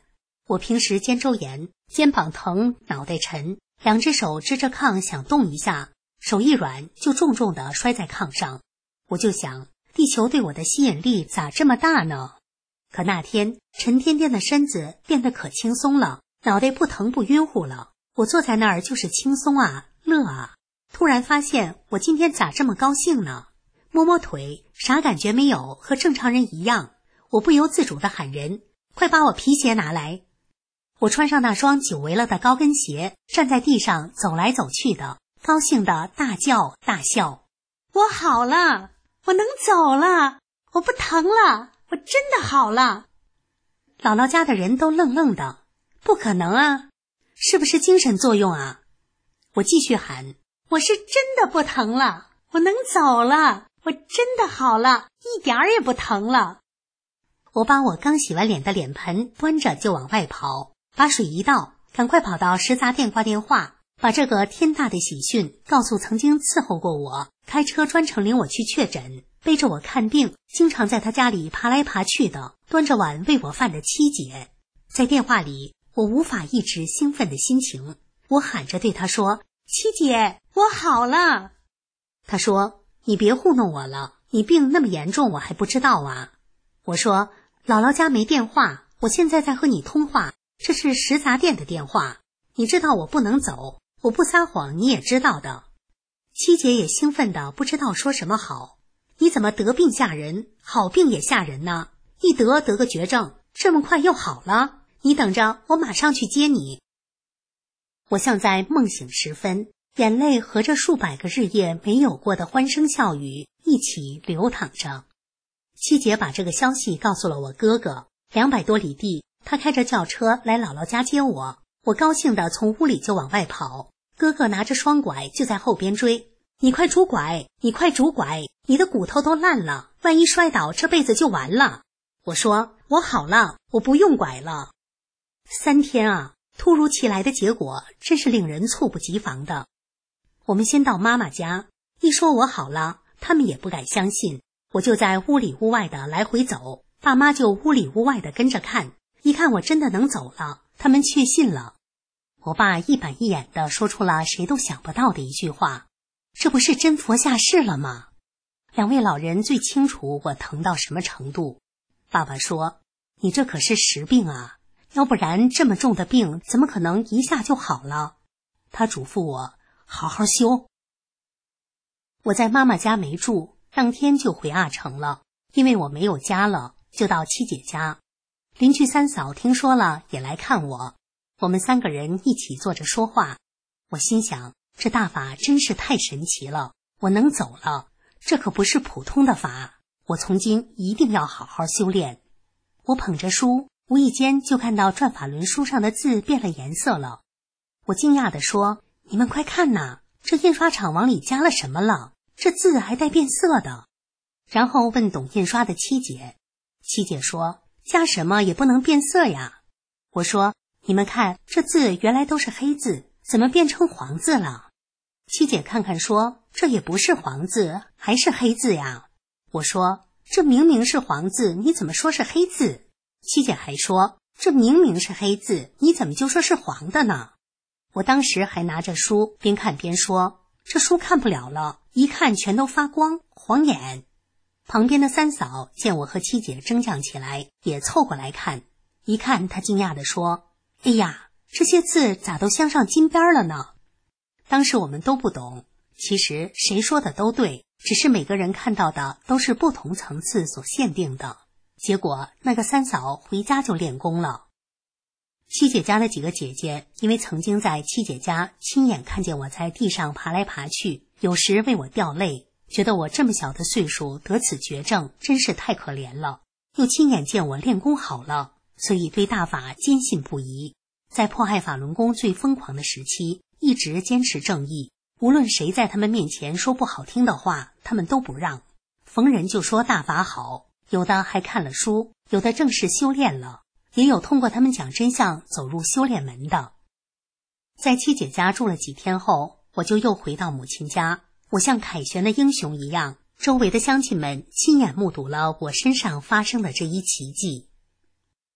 我平时肩周炎，肩膀疼，脑袋沉，两只手支着炕想动一下，手一软就重重地摔在炕上。我就想，地球对我的吸引力咋这么大呢？可那天沉甸甸的身子变得可轻松了，脑袋不疼不晕乎了。我坐在那儿就是轻松啊，乐啊。突然发现我今天咋这么高兴呢？摸摸腿，啥感觉没有，和正常人一样。我不由自主地喊人，快把我皮鞋拿来。我穿上那双久违了的高跟鞋，站在地上走来走去的，高兴地大叫大笑。我好了，我能走了，我不疼了，我真的好了。姥姥家的人都愣愣的，不可能啊，是不是精神作用啊？我继续喊，我是真的不疼了，我能走了，我真的好了，一点儿也不疼了。我把我刚洗完脸的脸盆端着就往外跑，把水一倒，赶快跑到食杂店挂电话，把这个天大的喜讯告诉曾经伺候过我，开车专程领我去确诊，背着我看病，经常在他家里爬来爬去的，端着碗喂我饭的七姐。在电话里，我无法抑制兴奋的心情，我喊着对他说，七姐，我好了。他说，你别糊弄我了，你病那么严重我还不知道啊。我说，姥姥家没电话，我现在在和你通话，这是食杂店的电话，你知道我不能走，我不撒谎你也知道的。七姐也兴奋的不知道说什么好，你怎么得病吓人，好病也吓人呢？一得个绝症，这么快又好了，你等着，我马上去接你。我像在梦醒时分，眼泪和着数百个日夜没有过的欢声笑语一起流淌着。七姐把这个消息告诉了我哥哥，200多里地，他开着轿车来姥姥家接我，我高兴地从屋里就往外跑，哥哥拿着双拐就在后边追，你快拄拐，你快拄拐，你的骨头都烂了，万一摔倒这辈子就完了。我说，我好了，我不用拐了。3天啊，突如其来的结果真是令人猝不及防的。我们先到妈妈家，一说我好了，他们也不敢相信，我就在屋里屋外的来回走，爸妈就屋里屋外的跟着看，一看我真的能走了，他们确信了。我爸一板一眼的说出了谁都想不到的一句话，这不是真佛下世了吗？2位老人最清楚我疼到什么程度。爸爸说，你这可是实病啊，要不然这么重的病怎么可能一下就好了？他嘱咐我好好休。我在妈妈家没住，当天就回阿城了，因为我没有家了，就到七姐家。邻居三嫂听说了也来看我，我们3个人一起坐着说话。我心想，这大法真是太神奇了，我能走了，这可不是普通的法，我从今一定要好好修炼。我捧着书，无意间就看到转法轮书上的字变了颜色了。我惊讶地说，你们快看呐，这印刷厂往里加了什么了？这字还带变色的。然后问懂印刷的七姐，七姐说，加什么也不能变色呀。我说，你们看这字原来都是黑字，怎么变成黄字了？七姐看看说，这也不是黄字，还是黑字呀。我说，这明明是黄字，你怎么说是黑字？七姐还说，这明明是黑字，你怎么就说是黄的呢？我当时还拿着书边看边说，这书看不了了，一看全都发光，晃眼。旁边的三嫂见我和七姐争抢起来，也凑过来看，一看她惊讶地说，哎呀，这些字咋都镶上金边了呢？当时我们都不懂，其实谁说的都对，只是每个人看到的都是不同层次所限定的。结果那个三嫂回家就练功了。七姐家的几个姐姐因为曾经在七姐家亲眼看见我在地上爬来爬去，有时为我掉泪，觉得我这么小的岁数得此绝症真是太可怜了，又亲眼见我练功好了，所以对大法坚信不疑。在迫害法轮功最疯狂的时期，一直坚持正义，无论谁在他们面前说不好听的话，他们都不让，逢人就说大法好，有的还看了书，有的正式修炼了，也有通过他们讲真相走入修炼门的。在七姐家住了几天后，我就又回到母亲家，我像凯旋的英雄一样，周围的乡亲们亲眼目睹了我身上发生的这一奇迹。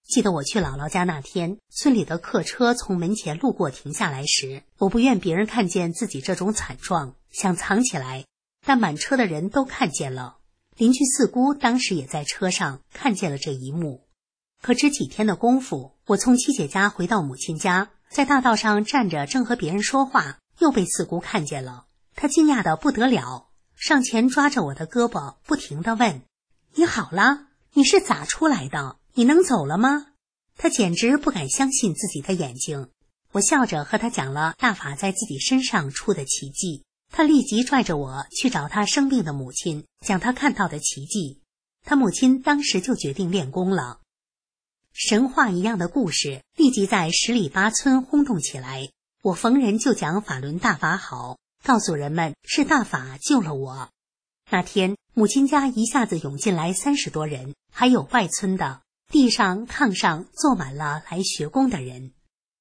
记得我去姥姥家那天，村里的客车从门前路过停下来时，我不愿别人看见自己这种惨状，想藏起来，但满车的人都看见了。邻居四姑当时也在车上看见了这一幕。可只几天的功夫，我从七姐家回到母亲家，在大道上站着正和别人说话，又被四姑看见了。她惊讶得不得了，上前抓着我的胳膊，不停地问：你好了？你是咋出来的？你能走了吗？她简直不敢相信自己的眼睛。我笑着和她讲了大法在自己身上出的奇迹。她立即拽着我去找她生病的母亲，讲她看到的奇迹。她母亲当时就决定练功了。神话一样的故事立即在10里8村轰动起来。我逢人就讲法轮大法好，告诉人们是大法救了我。那天母亲家一下子涌进来30多人，还有外村的，地上炕上坐满了来学功的人。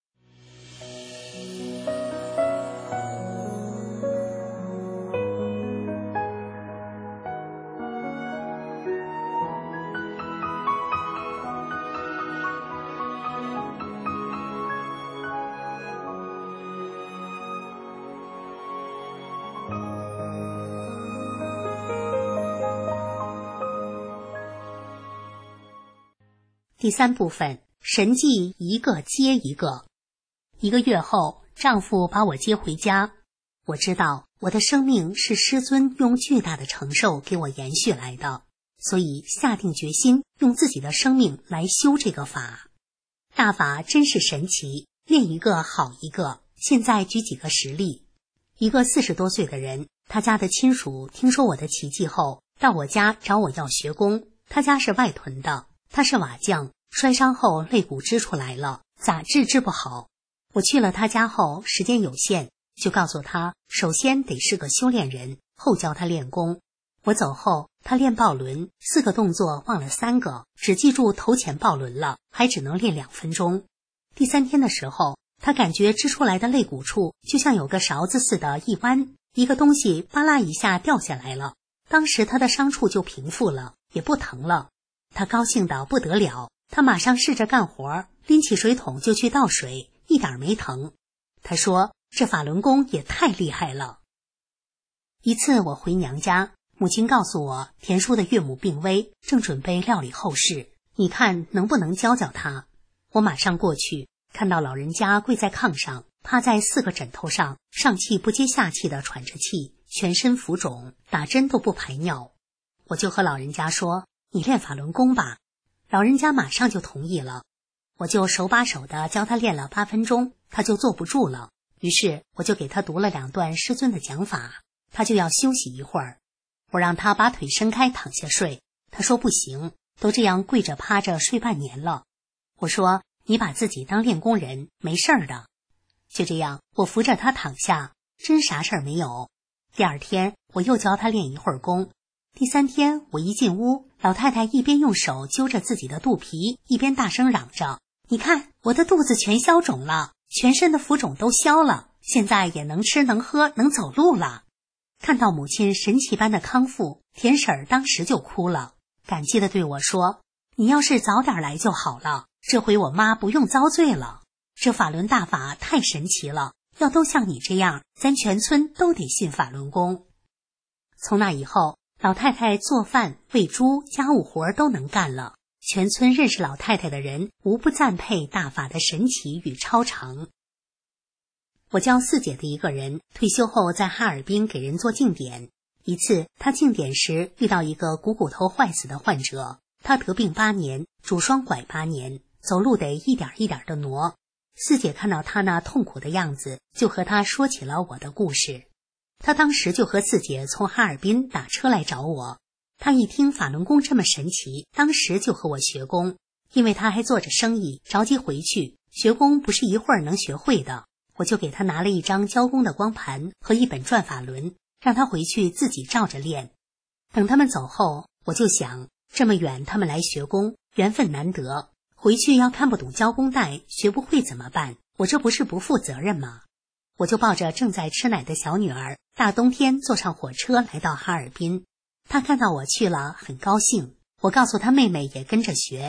第3部分，神迹一个接一个。1个月后，丈夫把我接回家。我知道我的生命是师尊用巨大的承受给我延续来的，所以下定决心用自己的生命来修这个法。大法真是神奇，练一个好一个。现在举几个实例。一个40多岁的人，他家的亲属听说我的奇迹后，到我家找我要学功。他家是外屯的，他是瓦匠，摔伤后肋骨支出来了，咋治不好。我去了他家后，时间有限，就告诉他首先得是个修炼人，后教他练功。我走后，他练抱轮，4个动作忘了3个，只记住头前抱轮了，还只能练2分钟。第3天的时候，他感觉支出来的肋骨处就像有个勺子似的一弯，一个东西巴拉一下掉下来了。当时他的伤处就平复了，也不疼了。他高兴得不得了，他马上试着干活，拎起水桶就去倒水，一点没疼。他说这法轮功也太厉害了。一次我回娘家，母亲告诉我田叔的岳母病危，正准备料理后事，你看能不能教教他。我马上过去，看到老人家跪在炕上，趴在4个枕头上，上气不接下气地喘着气，全身浮肿，打针都不排尿。我就和老人家说，你练法轮功吧。老人家马上就同意了。我就手把手地教他练了8分钟，他就坐不住了。于是我就给他读了2段师尊的讲法，他就要休息一会儿。我让他把腿伸开躺下睡，他说不行，都这样跪着趴着睡半年了。我说你把自己当练功人，没事儿的。就这样，我扶着他躺下，真啥事儿没有。第2天我又教他练一会儿功。第3天我一进屋，老太太一边用手揪着自己的肚皮，一边大声嚷着，你看我的肚子全消肿了，全身的浮肿都消了，现在也能吃能喝能走路了。看到母亲神奇般的康复，田婶儿当时就哭了，感激地对我说，你要是早点来就好了，这回我妈不用遭罪了。这法轮大法太神奇了，要都像你这样，咱全村都得信法轮功。从那以后，老太太做饭、喂猪、家务活都能干了，全村认识老太太的人无不赞佩大法的神奇与超常。我教4姐的一个人，退休后在哈尔滨给人做净点。一次他净点时遇到一个股头坏死的患者，他得病8年，拄双拐8年，走路得一点一点地挪。4姐看到他那痛苦的样子，就和他说起了我的故事。他当时就和4姐从哈尔滨打车来找我。他一听法轮功这么神奇，当时就和我学功。因为他还做着生意，着急回去，学功不是一会儿能学会的。我就给他拿了一张教功的光盘和一本转法轮，让他回去自己照着练。等他们走后，我就想，这么远他们来学功，缘分难得，回去要看不懂教功带，学不会怎么办？我这不是不负责任吗？我就抱着正在吃奶的小女儿，大冬天坐上火车来到哈尔滨。她看到我去了，很高兴。我告诉她妹妹也跟着学，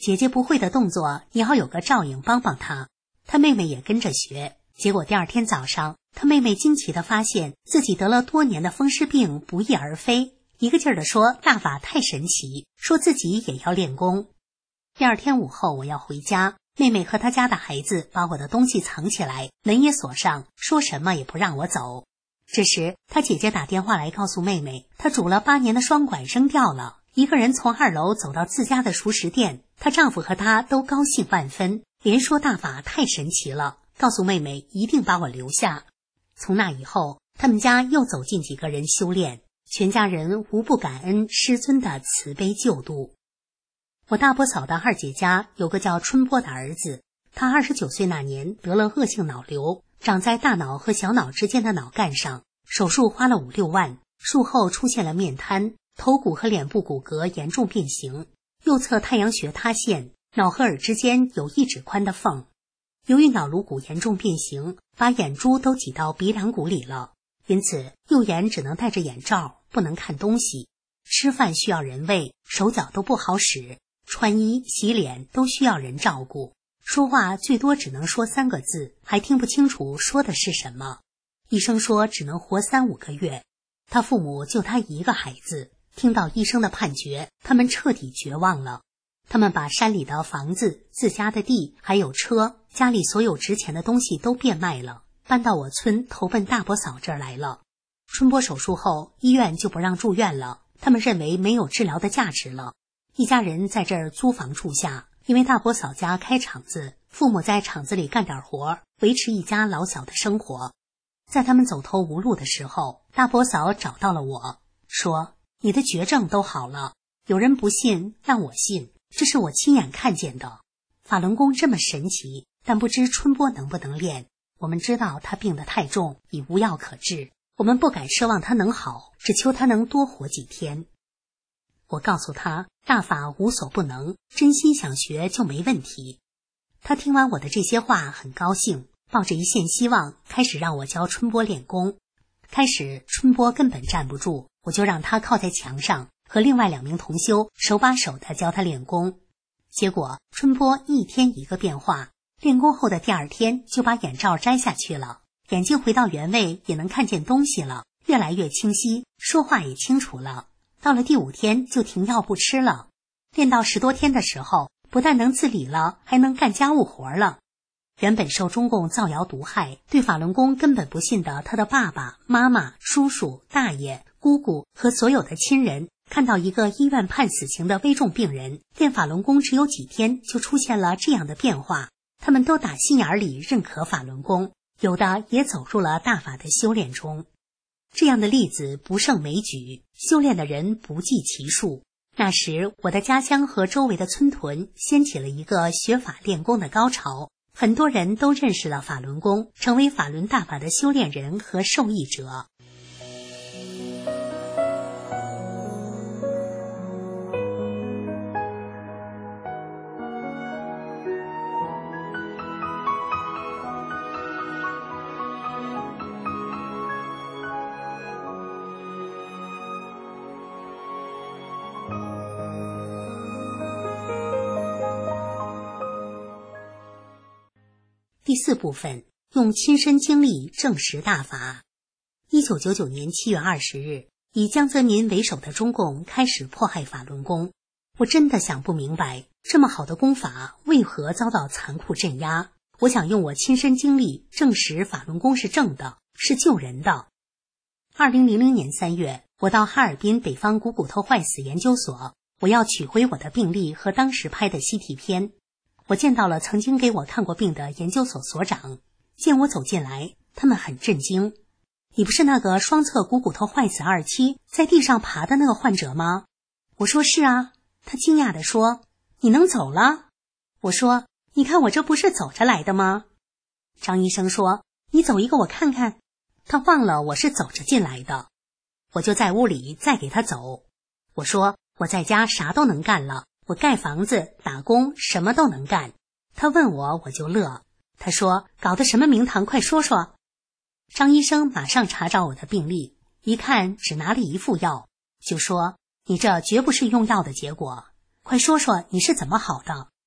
姐姐不会的动作也要有个照应帮帮她。她妹妹也跟着学，结果第二天早上，她妹妹惊奇地发现自己得了多年的风湿病不翼而飞，一个劲儿地说大法太神奇，说自己也要练功。第二天午后我要回家，妹妹和她家的孩子把我的东西藏起来，门也锁上，说什么也不让我走。这时她姐姐打电话来告诉妹妹，她煮了8年的双管扔掉了，一个人从2楼走到自家的熟食店。她丈夫和她都高兴万分，连说大法太神奇了，告诉妹妹一定把我留下。从那以后，他们家又走进几个人修炼，全家人无不感恩师尊的慈悲救度。我大伯嫂的2姐家有个叫春波的儿子，他29岁那年得了恶性脑瘤，长在大脑和小脑之间的脑干上，手术花了5、6万，术后出现了面瘫，头骨和脸部骨骼严重变形，右侧太阳穴塌陷，脑和耳之间有1指宽的缝。由于脑颅骨严重变形，把眼珠都挤到鼻梁骨里了，因此右眼只能戴着眼罩，不能看东西。吃饭需要人喂，手脚都不好使，穿衣洗脸都需要人照顾，说话最多只能说3个字，还听不清楚说的是什么。医生说只能活3、5个月。他父母就他一个孩子，听到医生的判决，他们彻底绝望了。他们把山里的房子、自家的地还有车，家里所有值钱的东西都变卖了，搬到我村投奔大伯嫂这儿来了。春波手术后，医院就不让住院了，他们认为没有治疗的价值了。一家人在这儿租房住下，因为大伯嫂家开厂子，父母在厂子里干点活，维持一家老小的生活。在他们走投无路的时候，大伯嫂找到了我，说：“你的绝症都好了，有人不信，让我信，这是我亲眼看见的。法轮功这么神奇，但不知春波能不能练。我们知道他病得太重，已无药可治，我们不敢奢望他能好，只求他能多活几天。”我告诉他，大法无所不能，真心想学就没问题。他听完我的这些话很高兴，抱着一线希望，开始让我教春波练功。开始春波根本站不住，我就让他靠在墙上，和另外2名同修手把手地教他练功。结果春波一天一个变化，练功后的第2天就把眼罩摘下去了，眼睛回到原位，也能看见东西了，越来越清晰，说话也清楚了。到了第5天就停药不吃了，练到10多天的时候，不但能自理了，还能干家务活了。原本受中共造谣毒害，对法轮功根本不信的他的爸爸妈妈、叔叔、大爷、姑姑和所有的亲人，看到一个医院判死刑的危重病人练法轮功只有几天就出现了这样的变化，他们都打心眼里认可法轮功，有的也走入了大法的修炼中。这样的例子不胜枚举，修炼的人不计其数。那时我的家乡和周围的村屯掀起了一个学法练功的高潮，很多人都认识了法轮功，成为法轮大法的修炼人和受益者。第4部分，用亲身经历证实大法。1999年7月20日，以江泽民为首的中共开始迫害法轮功。我真的想不明白，这么好的功法为何遭到残酷镇压？我想用我亲身经历证实法轮功是正的，是救人的。2000年3月，我到哈尔滨北方股骨头坏死研究所，我要取回我的病历和当时拍的 CT 片。我见到了曾经给我看过病的研究所所长，见我走进来，他们很震惊。你不是那个双侧股骨头坏死2期在地上爬的那个患者吗？我说是啊。他惊讶地说，你能走了？我说，你看我这不是走着来的吗？张医生说，你走一个我看看。他忘了我是走着进来的。我就在屋里再给他走。我说，我在家啥都能干了，我盖房子、打工，什么都能干。他问我，我就乐。他说，搞的什么名堂，快说说。张医生马上查找我的病历，一看只拿了1副药，就说，你这绝不是用药的结果，快说说你是怎么好的，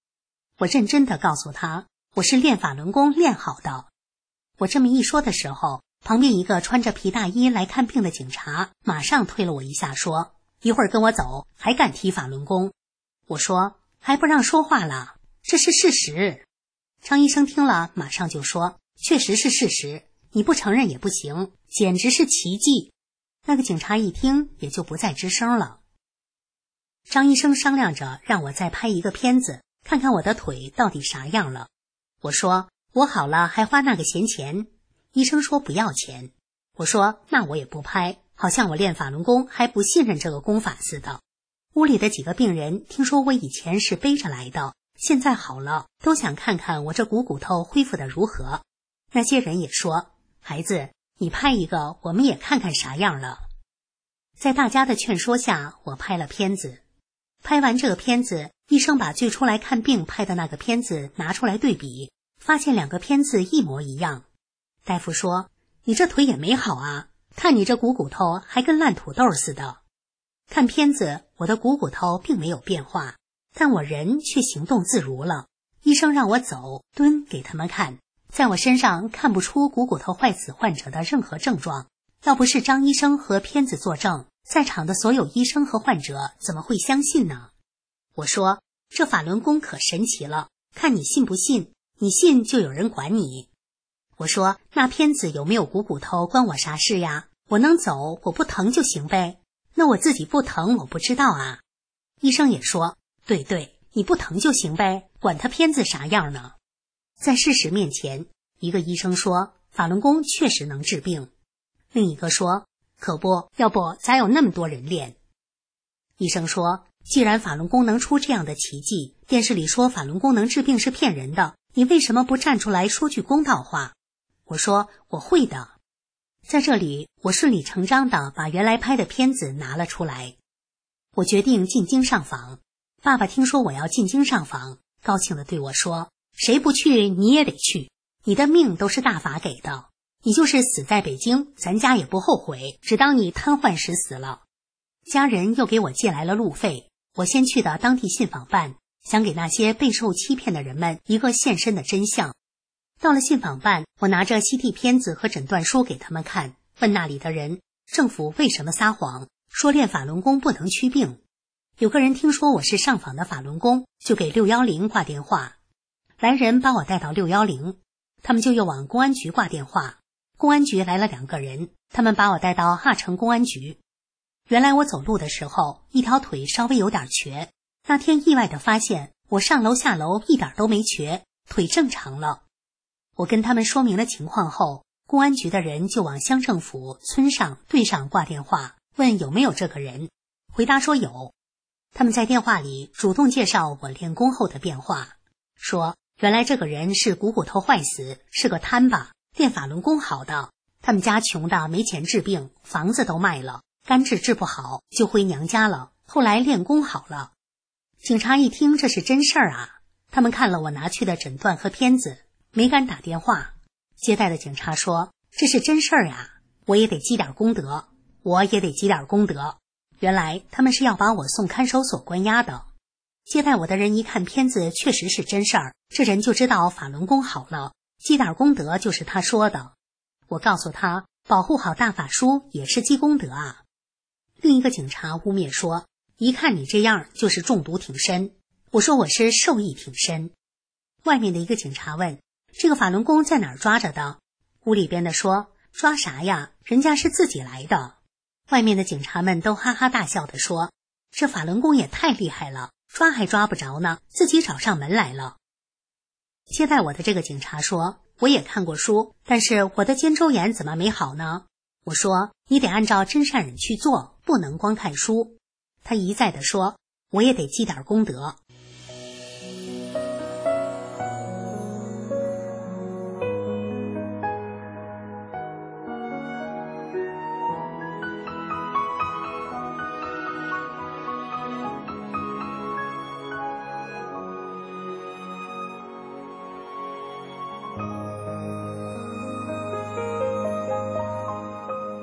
我认真地告诉他，我是练法轮功练好的。我这么一说的时候，旁边一个穿着皮大衣来看病的警察马上推了我一下，说：“一会儿跟我走，还敢提法轮功？”我说：“还不让说话了，这是事实。”张医生听了马上就说：“确实是事实，你不承认也不行，简直是奇迹。”那个警察一听也就不再吱声了。张医生商量着让我再拍一个片子，看看我的腿到底啥样了。我说：“我好了还花那个闲钱？”医生说不要钱。我说：“那我也不拍，好像我练法轮功还不信任这个功法似的。”屋里的几个病人听说我以前是背着来的，现在好了，都想看看我这骨头恢复得如何。那些人也说：“孩子，你拍一个，我们也看看啥样了。”在大家的劝说下，我拍了片子。拍完这个片子，医生把最初来看病拍的那个片子拿出来对比，发现两个片子一模一样。大夫说：“你这腿也没好啊，看你这骨头还跟烂土豆似的。”看片子，我的骨头并没有变化，但我人却行动自如了。医生让我走蹲给他们看，在我身上看不出骨头坏死患者的任何症状。要不是张医生和片子作证，在场的所有医生和患者怎么会相信呢？我说：“这法轮功可神奇了，看你信不信，你信就有人管你。”我说：“那片子有没有骨头关我啥事呀？我能走，我不疼就行呗。那我自己不疼我不知道啊。”医生也说：“对对，你不疼就行呗，管他片子啥样呢。”在事实面前，一个医生说法轮功确实能治病，另一个说：“可不，要不咋有那么多人练？”医生说：“既然法轮功能出这样的奇迹，电视里说法轮功能治病是骗人的，你为什么不站出来说句公道话？”我说：“我会的。”在这里，我顺理成章地把原来拍的片子拿了出来。我决定进京上访。爸爸听说我要进京上访，高兴地对我说：“谁不去你也得去，你的命都是大法给的，你就是死在北京，咱家也不后悔，只当你瘫痪时死了。”家人又给我借来了路费，我先去的当地信访办，想给那些备受欺骗的人们一个现身的真相。到了信访办，我拿着 CT 片子和诊断书给他们看，问那里的人，政府为什么撒谎，说练法轮功不能祛病。有个人听说我是上访的法轮功，就给610挂电话。来人把我带到610，他们就又往公安局挂电话。公安局来了2个人，他们把我带到哈城公安局。原来我走路的时候，一条腿稍微有点瘸，那天意外地发现，我上楼下楼一点都没瘸，腿正常了。我跟他们说明了情况后，公安局的人就往乡政府、村上、队上挂电话，问有没有这个人。回答说有。他们在电话里主动介绍我练功后的变化，说原来这个人是骨头坏死，是个摊吧，练法轮功好的。他们家穷的没钱治病，房子都卖了，肝治不好就回娘家了，后来练功好了。警察一听这是真事儿啊，他们看了我拿去的诊断和片子，没敢打电话。接待的警察说这是真事儿呀，我也得积点功德，我也得积点功德。原来他们是要把我送看守所关押的。接待我的人一看片子确实是真事儿，这人就知道法轮功好了，积点功德就是他说的。我告诉他，保护好大法书也是积功德啊。另一个警察污蔑说，一看你这样就是中毒挺身。我说我是受益挺身。外面的一个警察问，这个法轮功在哪儿抓着的？屋里边的说，抓啥呀，人家是自己来的。外面的警察们都哈哈大笑地说，这法轮功也太厉害了，抓还抓不着呢，自己找上门来了。接待我的这个警察说，我也看过书，但是我的肩周炎怎么没好呢？我说，你得按照真善忍去做，不能光看书。他一再地说，我也得积点功德。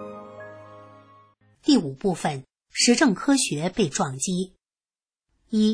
第5部分，实证科学被撞击。1.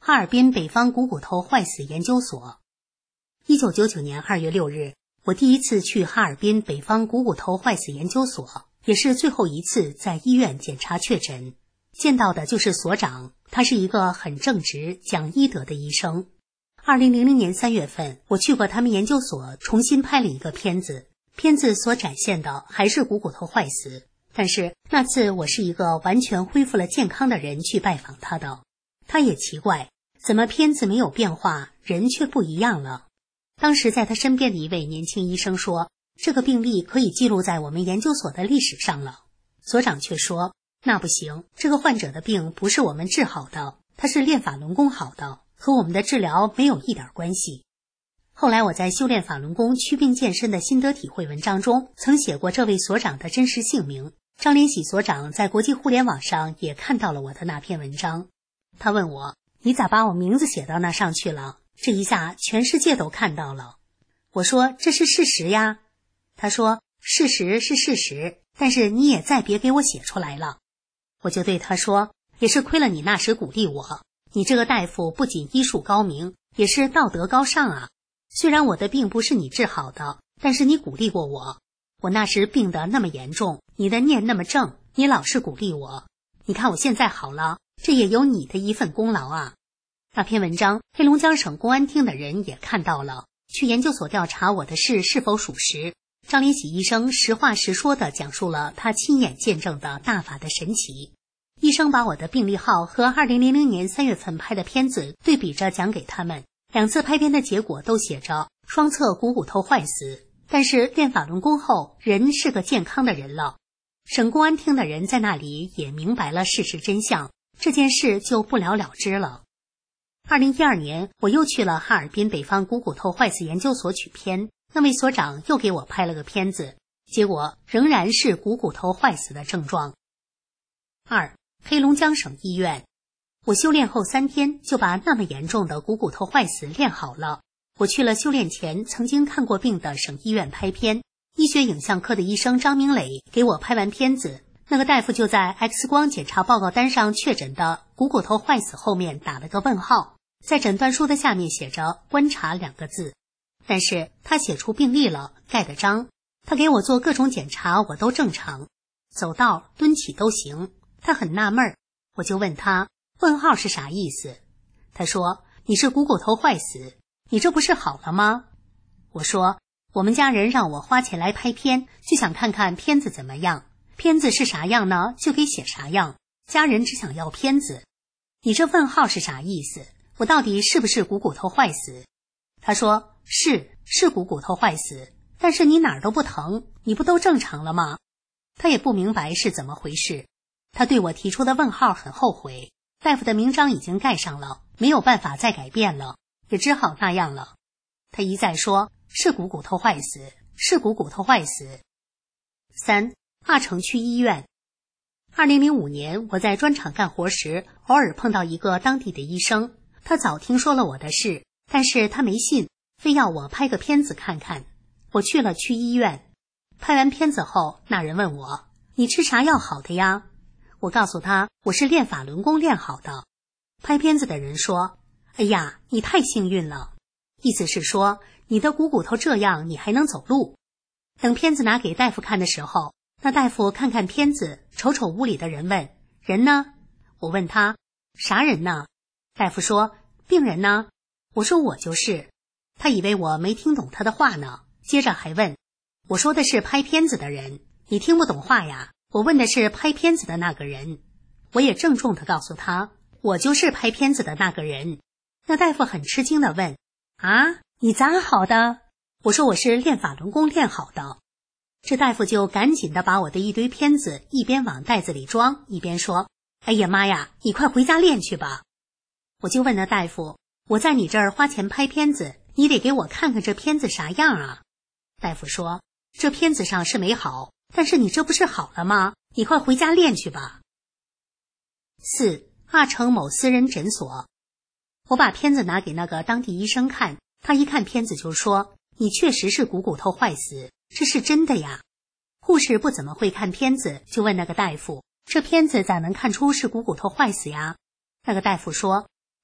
哈尔滨北方股骨头坏死研究所。1999年2月6日，我第一次去哈尔滨北方股骨头坏死研究所，也是最后一次在医院检查确诊。见到的就是所长，他是一个很正直、讲医德的医生。2000年3月份，我去过他们研究所，重新拍了一个片子，片子所展现的还是股骨头坏死，但是那次我是一个完全恢复了健康的人去拜访他的。他也奇怪，怎么片子没有变化，人却不一样了。当时在他身边的一位年轻医生说，这个病例可以记录在我们研究所的历史上了。所长却说，那不行，这个患者的病不是我们治好的，他是练法轮功好的，和我们的治疗没有一点关系。后来我在修炼法轮功祛病健身的心得体会文章中，曾写过这位所长的真实姓名。张连喜所长在国际互联网上也看到了我的那篇文章。他问我，你咋把我名字写到那上去了？这一下全世界都看到了。我说，这是事实呀。他说，事实是事实，但是你也再别给我写出来了。我就对他说，也是亏了你那时鼓励我，你这个大夫不仅医术高明，也是道德高尚啊。虽然我的病不是你治好的，但是你鼓励过我。我那时病得那么严重，你的念那么正，你老是鼓励我。你看我现在好了，这也有你的一份功劳啊。那篇文章，黑龙江省公安厅的人也看到了，去研究所调查我的事是否属实。张连喜医生实话实说地讲述了他亲眼见证的大法的神奇。医生把我的病历号和2000年3月份拍的片子对比着讲给他们，两次拍片的结果都写着双侧股骨头坏死，但是练法轮功后人是个健康的人了。省公安厅的人在那里也明白了事实真相，这件事就不了了之了。2012年，我又去了哈尔滨北方股骨头坏死研究所取片，那位所长又给我拍了个片子，结果仍然是股骨头坏死的症状。2. 黑龙江省医院，我修炼后3天就把那么严重的股骨头坏死练好了。我去了修炼前曾经看过病的省医院拍片，医学影像科的医生张明磊给我拍完片子，那个大夫就在 X 光检查报告单上确诊的股骨头坏死后面打了个问号，在诊断书的下面写着观察2个字。但是他写出病历了，盖的章。他给我做各种检查，我都正常，走道蹲起都行。他很纳闷，我就问他，问号是啥意思？他说，你是股骨头坏死，你这不是好了吗？我说，我们家人让我花钱来拍片，就想看看片子怎么样，片子是啥样呢，就给写啥样，家人只想要片子。你这问号是啥意思？我到底是不是股骨头坏死？他说，是股骨头坏死，但是你哪儿都不疼，你不都正常了吗？他也不明白是怎么回事，他对我提出的问号很后悔，大夫的名章已经盖上了，没有办法再改变了，也只好那样了。他一再说，是股骨头坏死，是股骨头坏死。3. 阿城区医院。2005年，我在砖厂干活时，偶尔碰到一个当地的医生，他早听说了我的事，但是他没信，非要我拍个片子看看。我去了区医院，拍完片子后，那人问我，你吃啥药好的呀？我告诉他，我是练法轮功练好的。拍片子的人说，哎呀，你太幸运了，意思是说，你的股骨头这样，你还能走路。等片子拿给大夫看的时候，那大夫看看片子，瞅瞅屋里的人，问，人呢？我问他，啥人呢？大夫说，病人呢？我说我就是。他以为我没听懂他的话呢，接着还问，我说的是拍片子的人，你听不懂话呀？我问的是拍片子的那个人。我也郑重地告诉他，我就是拍片子的那个人。那大夫很吃惊地问，啊，你咋好的？我说我是练法轮功练好的。这大夫就赶紧地把我的一堆片子一边往袋子里装，一边说，哎呀妈呀，你快回家练去吧。我就问那大夫，我在你这儿花钱拍片子，你得给我看看这片子啥样啊？大夫说，这片子上是没好，但是你这不是好了吗？你快回家练去吧。4. 阿城某私人诊所。我把片子拿给那个当地医生看，他一看片子就说，你确实是股骨头坏死，这是真的呀。护士不怎么会看片子，就问那个大夫，这片子咋能看出是股骨头坏死呀？那个大夫说，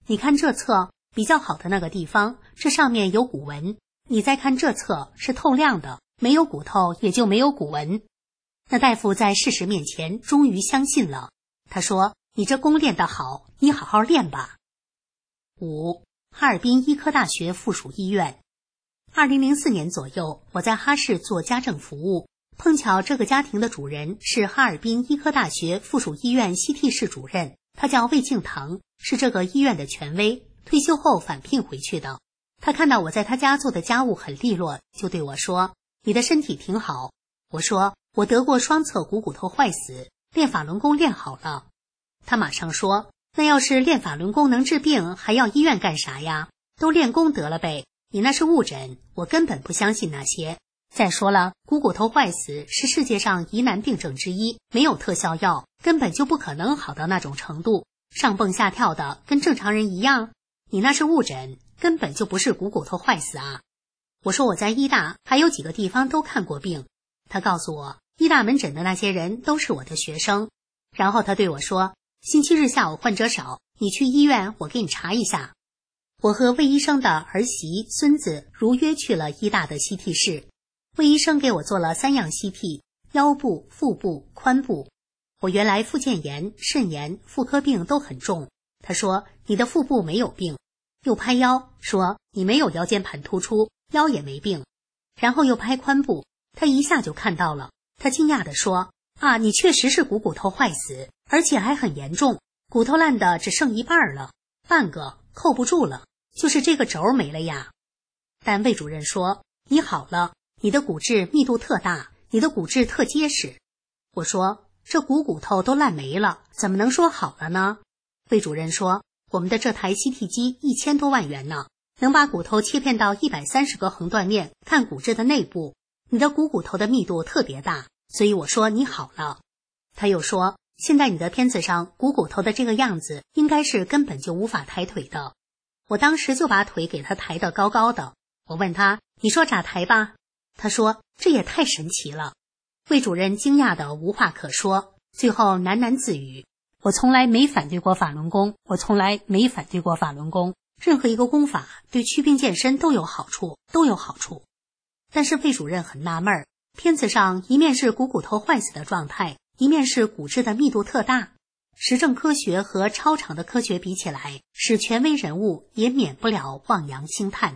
你看这侧比较好的那个地方，这上面有骨纹，你再看这侧是透亮的，没有骨头也就没有骨纹。那大夫在事实面前终于相信了，他说，你这功练得好，你好好练吧。5. 哈尔滨医科大学附属医院。2004年左右，我在哈市做家政服务，碰巧这个家庭的主人是哈尔滨医科大学附属医院 CT 室主任，他叫魏敬堂，是这个医院的权威，退休后返聘回去的。他看到我在他家做的家务很利落，就对我说，你的身体挺好。我说，我得过双侧股骨头坏死，练法轮功练好了。他马上说，那要是练法轮功能治病，还要医院干啥呀？都练功得了呗，你那是误诊，我根本不相信那些。再说了，股骨头坏死是世界上疑难病症之一，没有特效药，根本就不可能好到那种程度，上蹦下跳的跟正常人一样。你那是误诊，根本就不是股骨头坏死啊。我说我在医大还有几个地方都看过病。他告诉我，医大门诊的那些人都是我的学生。然后他对我说，星期日下午患者少，你去医院我给你查一下。我和魏医生的儿媳、孙子如约去了医大的 CT 室。魏医生给我做了3样 CT， 腰部、腹部、髋部。我原来附件炎、肾炎、妇科病都很重。他说，你的腹部没有病。又拍腰，说你没有腰间盘突出，腰也没病。然后又拍髋部，他一下就看到了。他惊讶地说，啊，你确实是股骨头坏死，而且还很严重，骨头烂的只剩一半了，半个扣不住了，就是这个轴没了呀。但魏主任说，你好了，你的骨质密度特大，你的骨质特结实。我说，这骨头都烂没了，怎么能说好了呢？魏主任说，我们的这台 CT 机1000多万元呢，能把骨头切片到130个横断面，看骨质的内部。你的股骨头的密度特别大，所以我说你好了。他又说，现在你的片子上股骨头的这个样子，应该是根本就无法抬腿的。我当时就把腿给他抬得高高的。我问他，你说咋抬吧？他说，这也太神奇了。魏主任惊讶得无话可说，最后喃喃自语，我从来没反对过法轮功，我从来没反对过法轮功，任何一个功法对祛病健身都有好处，都有好处。但是魏主任很纳闷，片子上一面是股骨头坏死的状态，一面是骨质的密度特大，实证科学和超常的科学比起来，使权威人物也免不了望洋兴叹。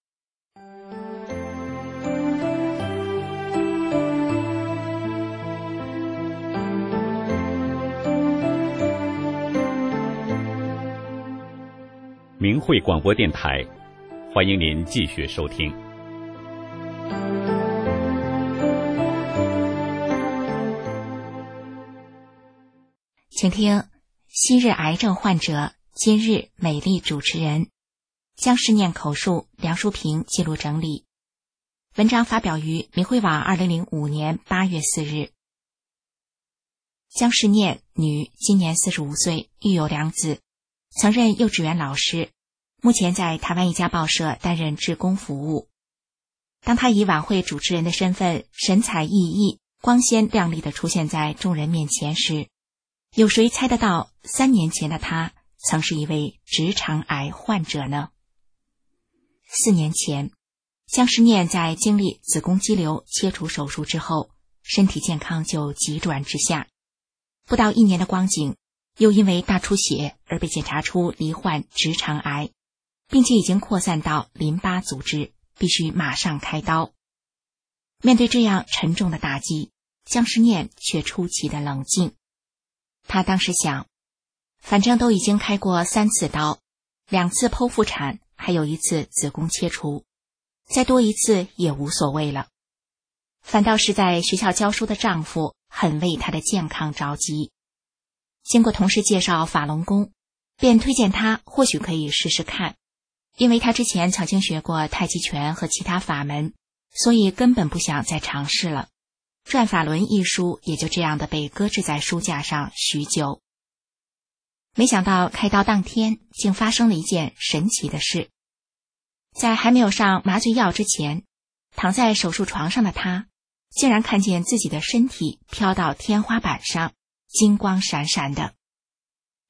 明慧广播电台，欢迎您继续收听。 请听昔日癌症患者，今日美丽主持人，姜世念口述，梁淑平记录整理。文章发表于明慧网2005年8月4日。姜世念，女，今年45岁，育有2子，曾任幼稚园老师，目前在台湾一家报社担任志工服务。当她以晚会主持人的身份神采奕奕、光鲜亮丽地出现在众人面前时，有谁猜得到3年前的她曾是一位直肠癌患者呢？4年前，姜世念在经历子宫肌瘤切除手术之后，身体健康就急转直下，不到1年的光景，又因为大出血而被检查出罹患直肠癌，并且已经扩散到淋巴组织，必须马上开刀。面对这样沉重的打击，姜世念却出奇的冷静。他当时想，反正都已经开过3次刀，2次剖腹产，还有1次子宫切除，再多1次也无所谓了。反倒是在学校教书的丈夫很为她的健康着急。经过同事介绍法轮功，便推荐她或许可以试试看，因为她之前曾经学过太极拳和其他法门，所以根本不想再尝试了。《转法轮》一书也就这样的被搁置在书架上许久。没想到开刀当天竟发生了一件神奇的事。在还没有上麻醉药之前，躺在手术床上的她竟然看见自己的身体飘到天花板上，金光闪闪的。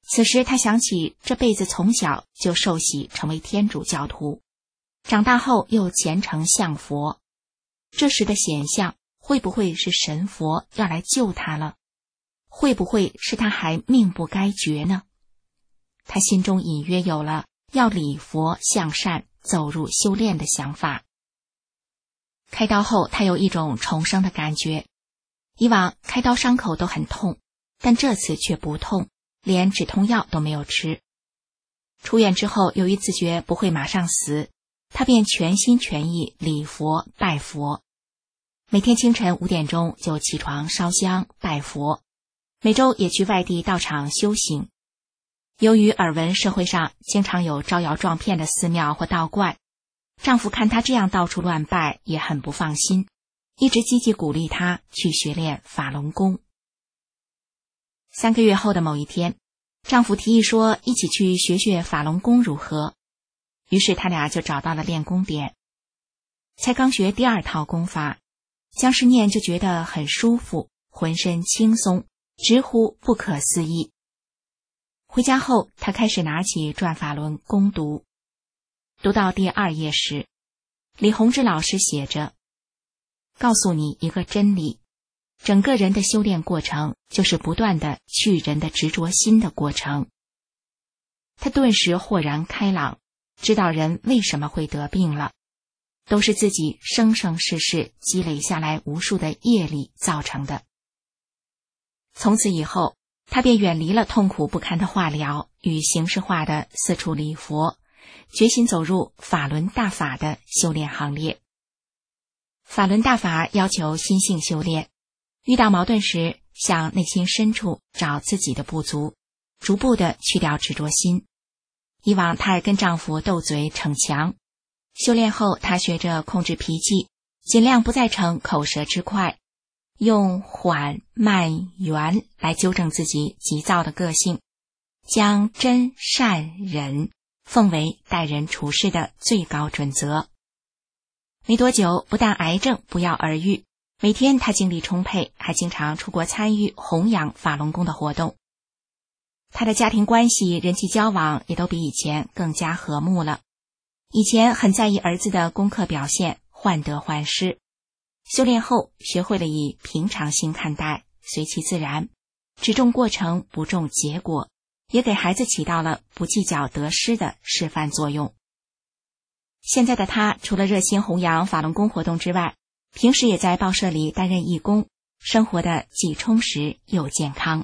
此时他想起这辈子从小就受洗成为天主教徒，长大后又虔诚向佛，这时的显象会不会是神佛要来救他了？会不会是他还命不该绝呢？他心中隐约有了要礼佛向善走入修炼的想法。开刀后他有一种重生的感觉，以往开刀伤口都很痛，但这次却不痛，连止痛药都没有吃。出院之后，由于自觉不会马上死，他便全心全意礼佛拜佛。每天清晨5点钟就起床烧香拜佛，每周也去外地道场修行。由于耳闻社会上经常有招摇撞骗的寺庙或道观，丈夫看她这样到处乱拜也很不放心，一直积极鼓励她去学练法轮功。3个月后的某一天，丈夫提议说一起去学学法轮功如何，于是他俩就找到了练功点。才刚学第2套功法，姜世念就觉得很舒服，浑身轻松，直呼不可思议。回家后，他开始拿起转法轮攻读，读到第2页时，李洪志老师写着：告诉你一个真理，整个人的修炼过程就是不断的去人的执着心的过程。他顿时豁然开朗，知道人为什么会得病了，都是自己生生世世积累下来无数的业力造成的。从此以后，他便远离了痛苦不堪的化疗与形式化的四处礼佛，决心走入法轮大法的修炼行列。法轮大法要求心性修炼，遇到矛盾时向内心深处找自己的不足，逐步的去掉执着心。以往她爱跟丈夫斗嘴逞强，修炼后她学着控制脾气，尽量不再逞口舌之快，用缓慢圆来纠正自己急躁的个性，将真善忍奉为待人处事的最高准则。没多久，不但癌症不药而愈，每天她精力充沛，还经常出国参与弘扬法轮功的活动。她的家庭关系、人际交往也都比以前更加和睦了。以前很在意儿子的功课表现，患得患失，修炼后学会了以平常心看待，随其自然，只重过程不重结果，也给孩子起到了不计较得失的示范作用。现在的他除了热心弘扬法轮功活动之外，平时也在报社里担任义工，生活的既充实又健康。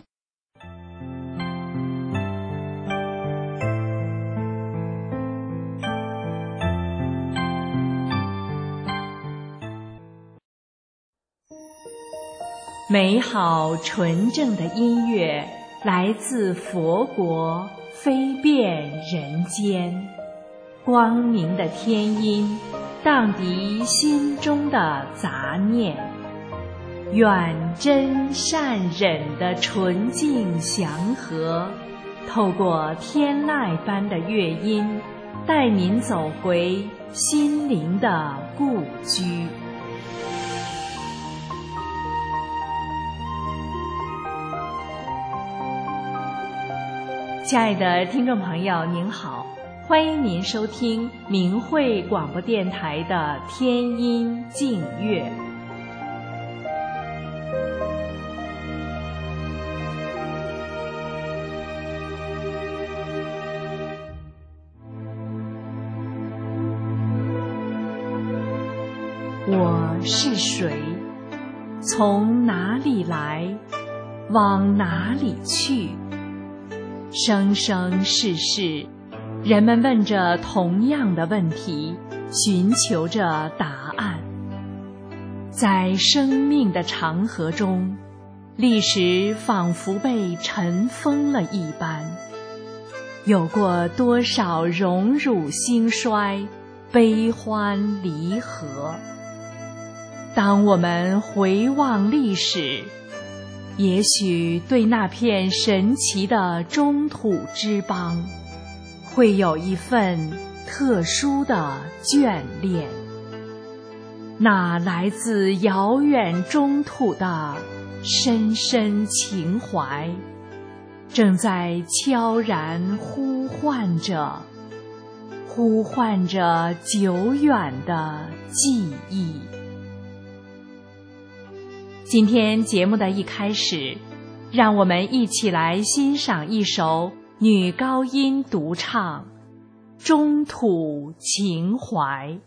美好纯正的音乐来自佛国，飞遍人间。光明的天音荡涤心中的杂念，愿真善忍的纯净祥和，透过天籁般的乐音，带您走回心灵的故居。亲爱的听众朋友，您好，欢迎您收听明慧广播电台的天音静乐。我是谁？从哪里来？往哪里去？生生世世，人们问着同样的问题，寻求着答案。在生命的长河中，历史仿佛被尘封了一般，有过多少荣辱兴衰，悲欢离合。当我们回望历史，也许对那片神奇的中土之邦，会有一份特殊的眷恋。那来自遥远中土的深深情怀， 正在悄然呼唤着久远的记忆。今天节目的一开始，让我们一起来欣赏一首女高音独唱《中土情怀》。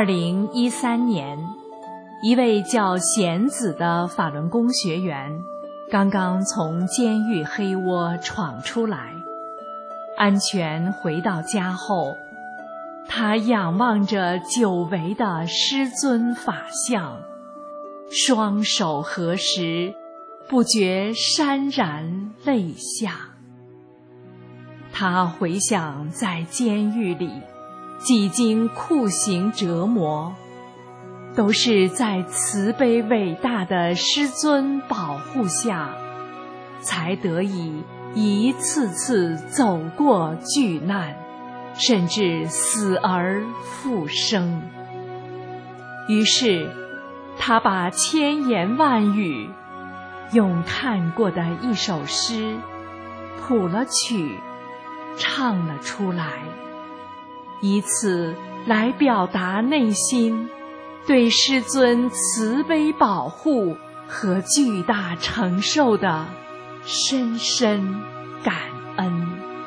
2013年，一位叫贤子的法轮功学员刚刚从监狱黑窝闯出来，安全回到家后，他仰望着久违的师尊法相，双手合十，不觉潸然泪下。他回想在监狱里几经酷刑折磨，都是在慈悲伟大的师尊保护下，才得以一次次走过巨难，甚至死而复生。于是他把千言万语用看过的一首诗谱了曲，唱了出来，以此来表达内心对师尊慈悲保护和巨大承受的深深感恩。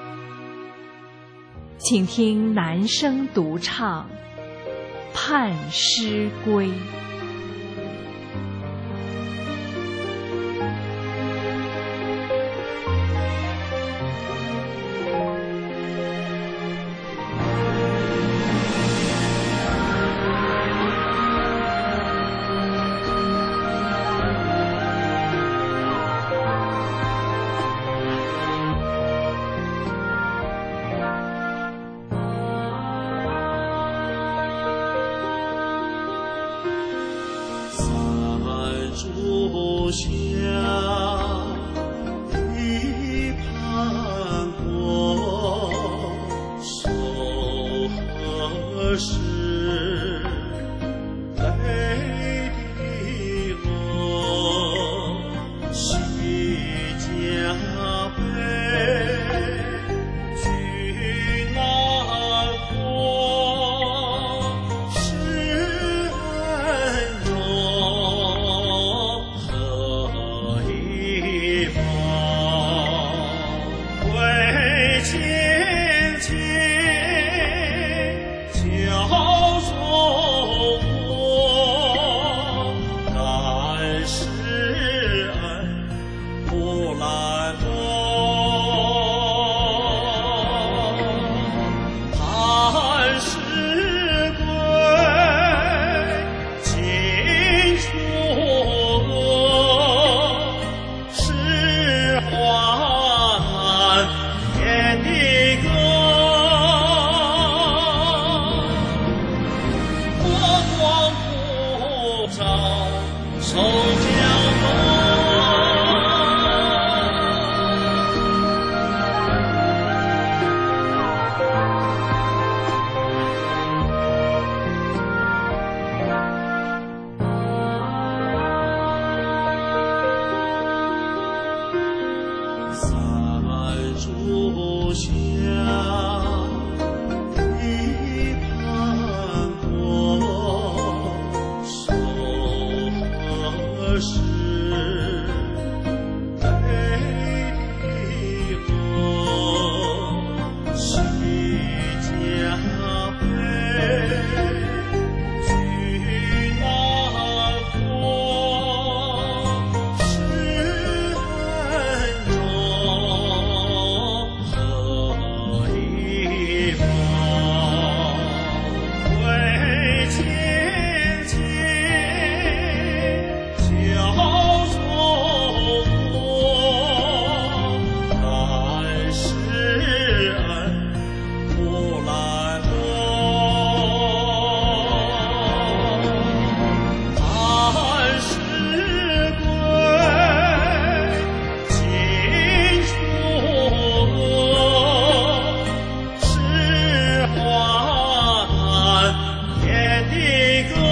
请听男声独唱《盼师归》。 竹下一盘果，手何时泪滴落？须加倍去难过，是恩重何以报？为千千教中我，感世恩不懒惰。盼师归，尽除恶，是华南天地歌。佛光普照，受降魔。三炷香一盘果，手何时泪滴落？须加倍去难过，是恩重何以报？为千千教中我，感世恩不懒惰。盼师归，尽除恶，是华南天地歌。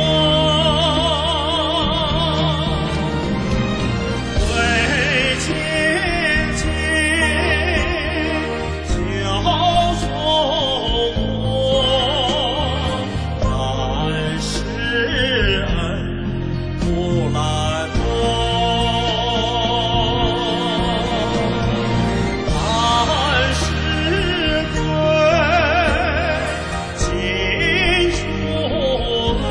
为千千教中我，感世恩不懒惰。盼师归，尽除恶，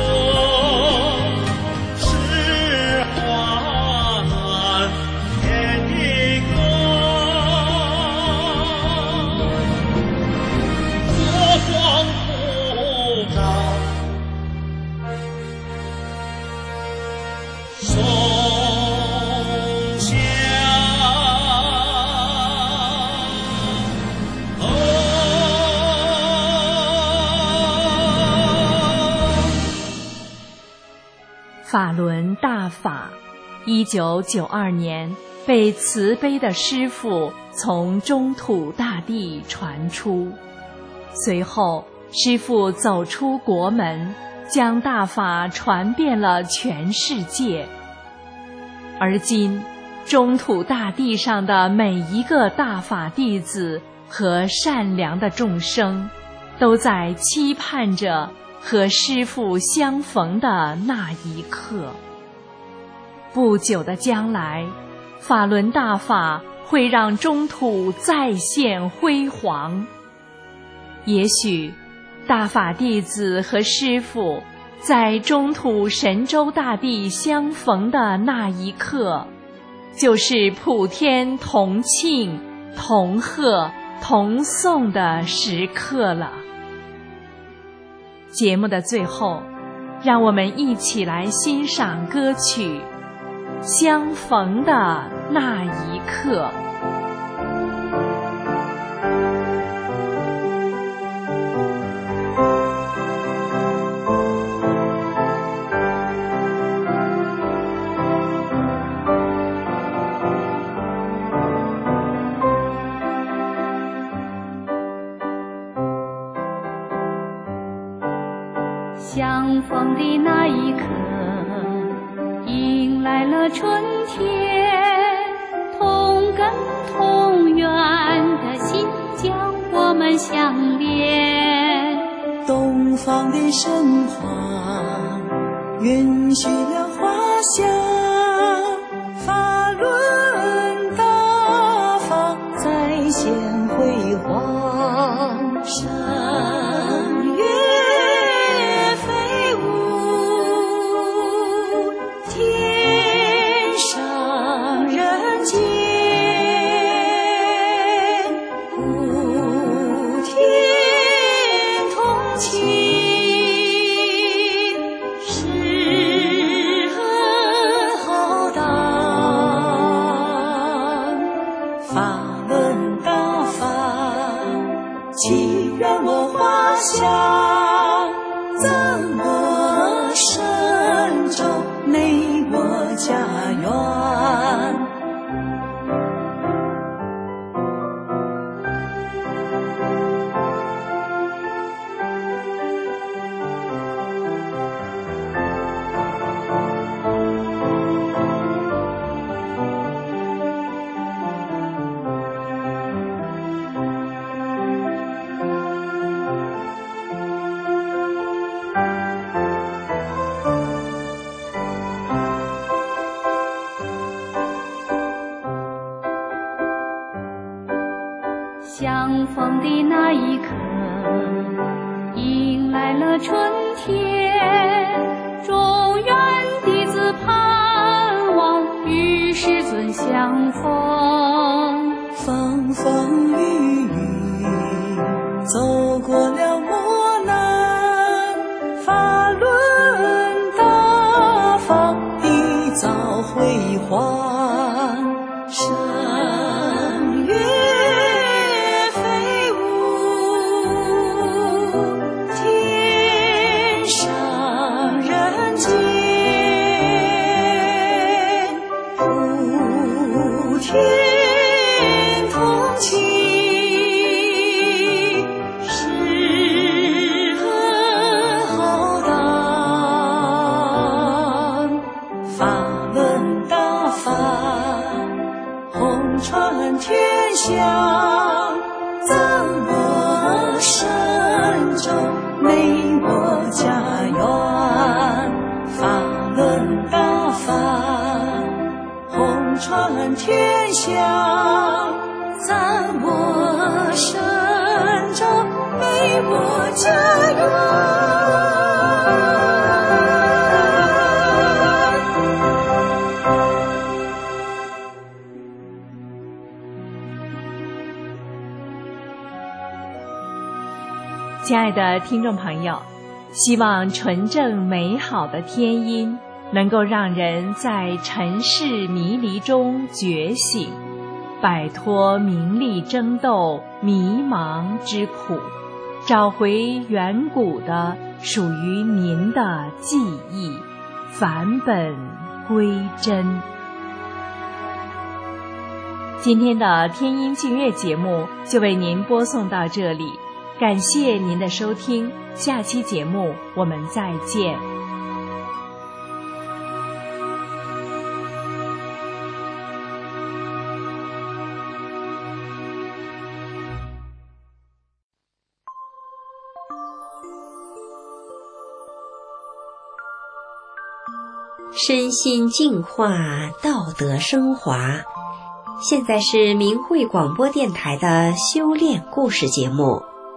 松下。 法轮大法，1992年被慈悲的师父从中土大地传出，随后师父走出国门，将大法传遍了全世界。而今，中土大地上的每一个大法弟子和善良的众生，都在期盼着和师父相逢的那一刻。不久的将来，法轮大法会让中土再现辉煌。也许大法弟子和师父在中土神州大地相逢的那一刻，就是普天同庆、同贺、同颂的时刻了。节目的最后，让我们一起来欣赏歌曲《相逢的那一刻》。 相逢的那一刻，迎来了春天，同根同源的心将我们相连。 东方的神话允许了华夏，法轮大法再现辉煌。山岳飞舞，天上人间，普天同庆，世恩浩荡。法轮大法祈愿我华夏，怎么神州美我家园。 相逢的那一刻，迎来了春天，中原弟子盼望与师尊相逢。 风风雨雨走过了磨难，法轮大法缔造辉煌。山岳飞舞，天上人间，普天同庆，世恩浩荡。法轮大法红传天下，怎么神州美我家园。法轮大法红传天下，怎么神州美我家园。 亲爱的听众朋友，希望纯正美好的天音能够让人在尘世迷离中觉醒，摆脱名利争斗、迷茫之苦，找回远古的属于您的记忆，返本归真。今天的天音净月节目就为您播送到这里，感谢您的收听，下期节目我们再见。 身心净化，道德升华。现在是明慧广播电台的修炼故事节目。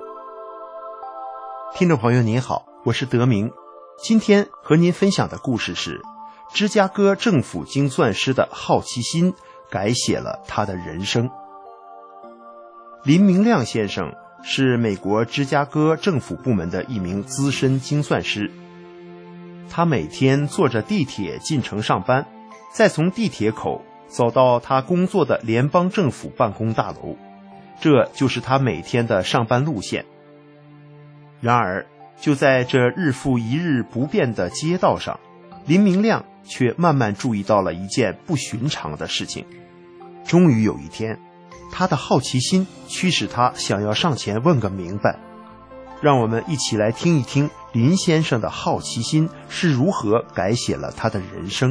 听众朋友您好，我是德明，今天和您分享的故事是芝加哥政府精算师的好奇心改写了他的人生。林明亮先生是美国芝加哥政府部门的一名资深精算师，他每天坐着地铁进城上班，再从地铁口走到他工作的联邦政府办公大楼，这就是他每天的上班路线。然而，就在这日复一日不变的街道上，林明亮却慢慢注意到了一件不寻常的事情。终于有一天，他的好奇心驱使他想要上前问个明白。让我们一起来听一听林先生的好奇心是如何改写了他的人生。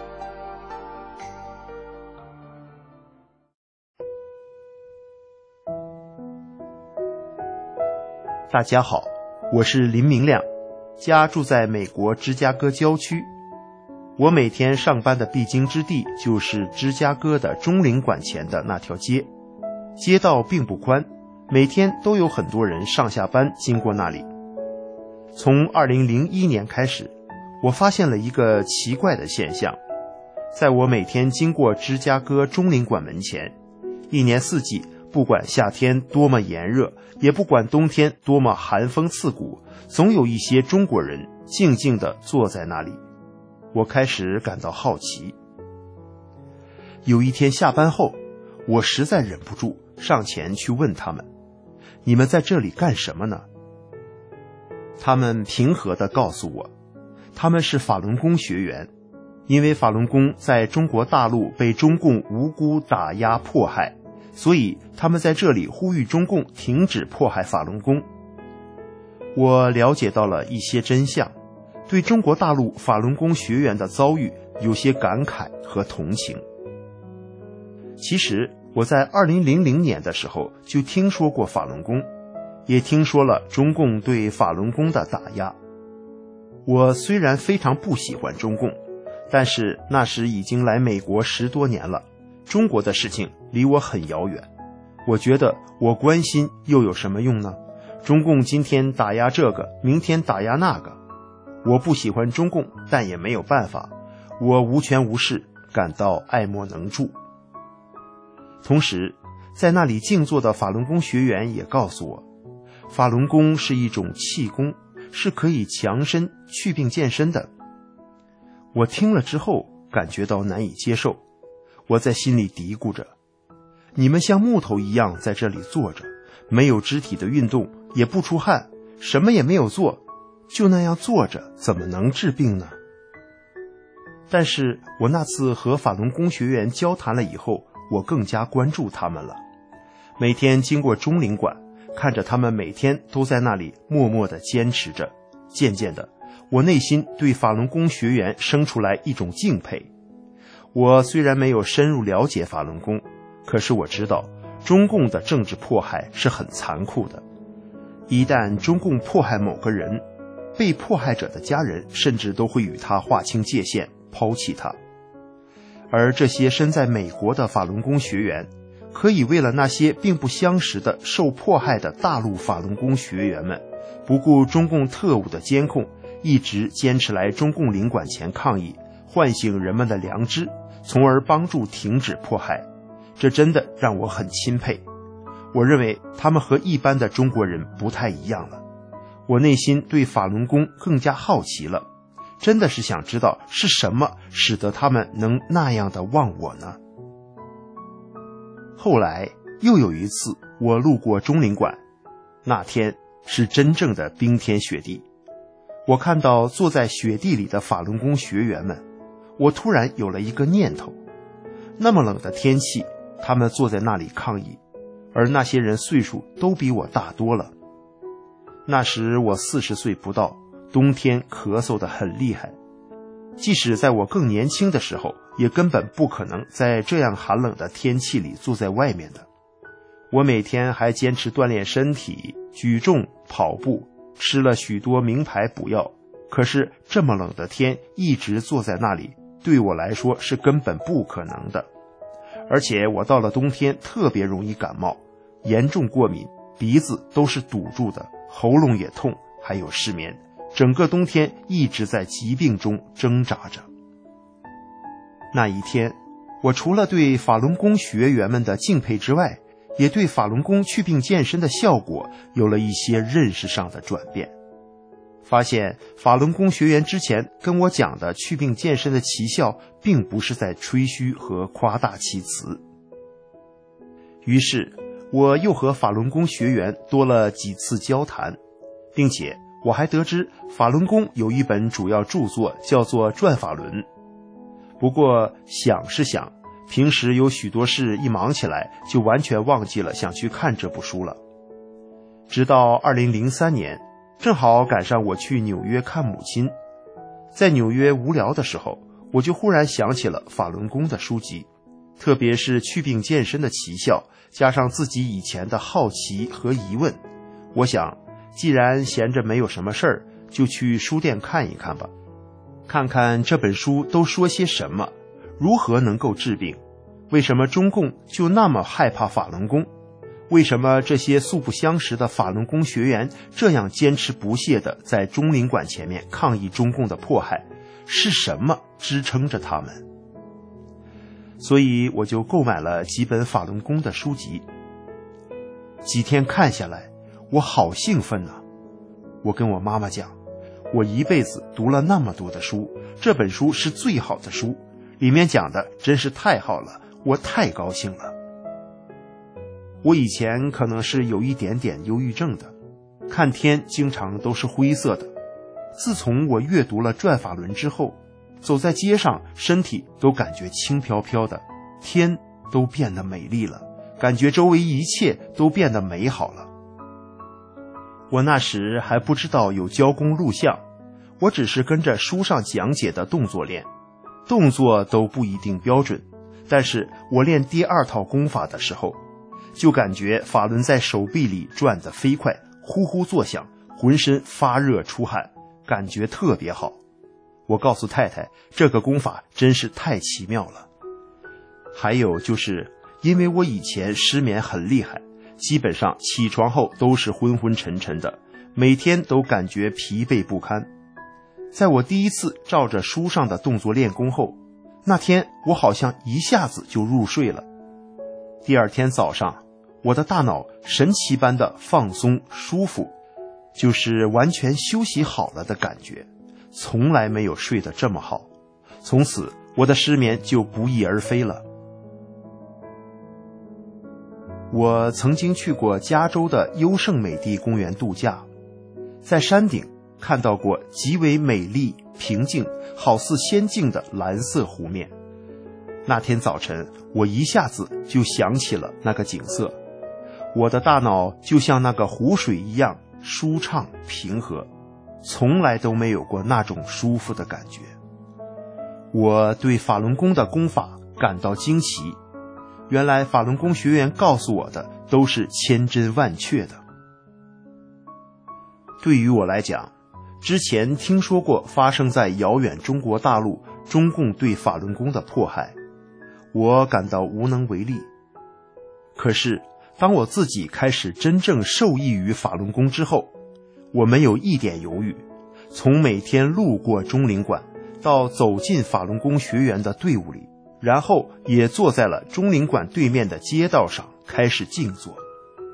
大家好，我是林明亮，家住在美国芝加哥郊区。我每天上班的必经之地就是芝加哥的中领馆前的那条街，街道并不宽，每天都有很多人上下班经过那里。从2001年开始，我发现了一个奇怪的现象，在我每天经过芝加哥中领馆门前，一年四季，不管夏天多么炎热，也不管冬天多么寒风刺骨，总有一些中国人静静地坐在那里。我开始感到好奇。有一天下班后，我实在忍不住上前去问他们，你们在这里干什么呢？他们平和地告诉我，他们是法轮功学员，因为法轮功在中国大陆被中共无辜打压迫害，所以他们在这里呼吁中共停止迫害法轮功。我了解到了一些真相，对中国大陆法轮功学员的遭遇有些感慨和同情。其实我在2000年的时候就听说过法轮功，也听说了中共对法轮功的打压。我虽然非常不喜欢中共，但是那时已经来美国10多年了，中国的事情离我很遥远。我觉得我关心又有什么用呢？中共今天打压这个，明天打压那个。我不喜欢中共，但也没有办法，我无权无势，感到爱莫能助。同时，在那里静坐的法轮功学员也告诉我，法轮功是一种气功，是可以强身祛病健身的。我听了之后感觉到难以接受，我在心里嘀咕着，你们像木头一样在这里坐着，没有肢体的运动，也不出汗，什么也没有做，就那样坐着怎么能治病呢？但是我那次和法轮功学员交谈了以后，我更加关注他们了。每天经过中领馆，看着他们每天都在那里默默地坚持着，渐渐的，我内心对法轮功学员生出来一种敬佩。我虽然没有深入了解法轮功，可是我知道中共的政治迫害是很残酷的。一旦中共迫害某个人，被迫害者的家人甚至都会与他划清界限，抛弃他。而这些身在美国的法轮功学员，可以为了那些并不相识的受迫害的大陆法轮功学员们，不顾中共特务的监控，一直坚持来中共领馆前抗议，唤醒人们的良知，从而帮助停止迫害。这真的让我很钦佩。我认为他们和一般的中国人不太一样了。我内心对法轮功更加好奇了， 真的是想知道是什么使得他们能那样的忘我呢？后来又有一次我路过中领馆，那天是真正的冰天雪地，我看到坐在雪地里的法轮功学员们，我突然有了一个念头，那么冷的天气，他们坐在那里抗议，而那些人岁数都比我大多了。那时我40岁不到，冬天咳嗽得很厉害，即使在我更年轻的时候，也根本不可能在这样寒冷的天气里坐在外面的。我每天还坚持锻炼身体，举重、跑步，吃了许多名牌补药，可是这么冷的天一直坐在那里，对我来说是根本不可能的。而且我到了冬天特别容易感冒，严重过敏，鼻子都是堵住的，喉咙也痛，还有失眠，整个冬天一直在疾病中挣扎着。那一天，我除了对法轮功学员们的敬佩之外，也对法轮功祛病健身的效果有了一些认识上的转变。发现法轮功学员之前跟我讲的祛病健身的奇效，并不是在吹嘘和夸大其词。于是我又和法轮功学员多了几次交谈，并且我还得知法轮功有一本主要著作叫做《转法轮》。不过想是想，平时有许多事一忙起来，就完全忘记了想去看这部书了。直到2003年，正好赶上我去纽约看母亲，在纽约无聊的时候，我就忽然想起了法轮功的书籍，特别是祛病健身的奇效，加上自己以前的好奇和疑问，我想既然闲着没有什么事儿，就去书店看一看吧，看看这本书都说些什么，如何能够治病，为什么中共就那么害怕法轮功，为什么这些素不相识的法轮功学员这样坚持不懈地在中领馆前面抗议中共的迫害，是什么支撑着他们？所以我就购买了几本法轮功的书籍。几天看下来，我好兴奋啊！我跟我妈妈讲，我一辈子读了那么多的书，这本书是最好的书，里面讲的真是太好了，我太高兴了。我以前可能是有一点点忧郁症的，看天经常都是灰色的。自从我阅读了《转法轮》之后，走在街上身体都感觉轻飘飘的，天都变得美丽了，感觉周围一切都变得美好了。我那时还不知道有教功录像，我只是跟着书上讲解的动作练，动作都不一定标准，但是我练第2套功法的时候，就感觉法轮在手臂里转得飞快，呼呼作响，浑身发热出汗，感觉特别好。我告诉太太，这个功法真是太奇妙了。还有就是因为我以前失眠很厉害，基本上起床后都是昏昏沉沉的，每天都感觉疲惫不堪。在我第一次照着书上的动作练功后，那天我好像一下子就入睡了。第2天早上，我的大脑神奇般的放松舒服，就是完全休息好了的感觉，从来没有睡得这么好。从此我的失眠就不翼而飞了。我曾经去过加州的优胜美地公园度假，在山顶看到过极为美丽平静，好似仙境的蓝色湖面。那天早晨，我一下子就想起了那个景色，我的大脑就像那个湖水一样舒畅平和，从来都没有过那种舒服的感觉。我对法轮功的功法感到惊奇，原来法轮功学员告诉我的都是千真万确的。对于我来讲，之前听说过发生在遥远中国大陆中共对法轮功的迫害，我感到无能为力。可是当我自己开始真正受益于法轮功之后，我没有一点犹豫，从每天路过中领馆到走进法轮功学员的队伍里，然后也坐在了中领馆对面的街道上开始静坐。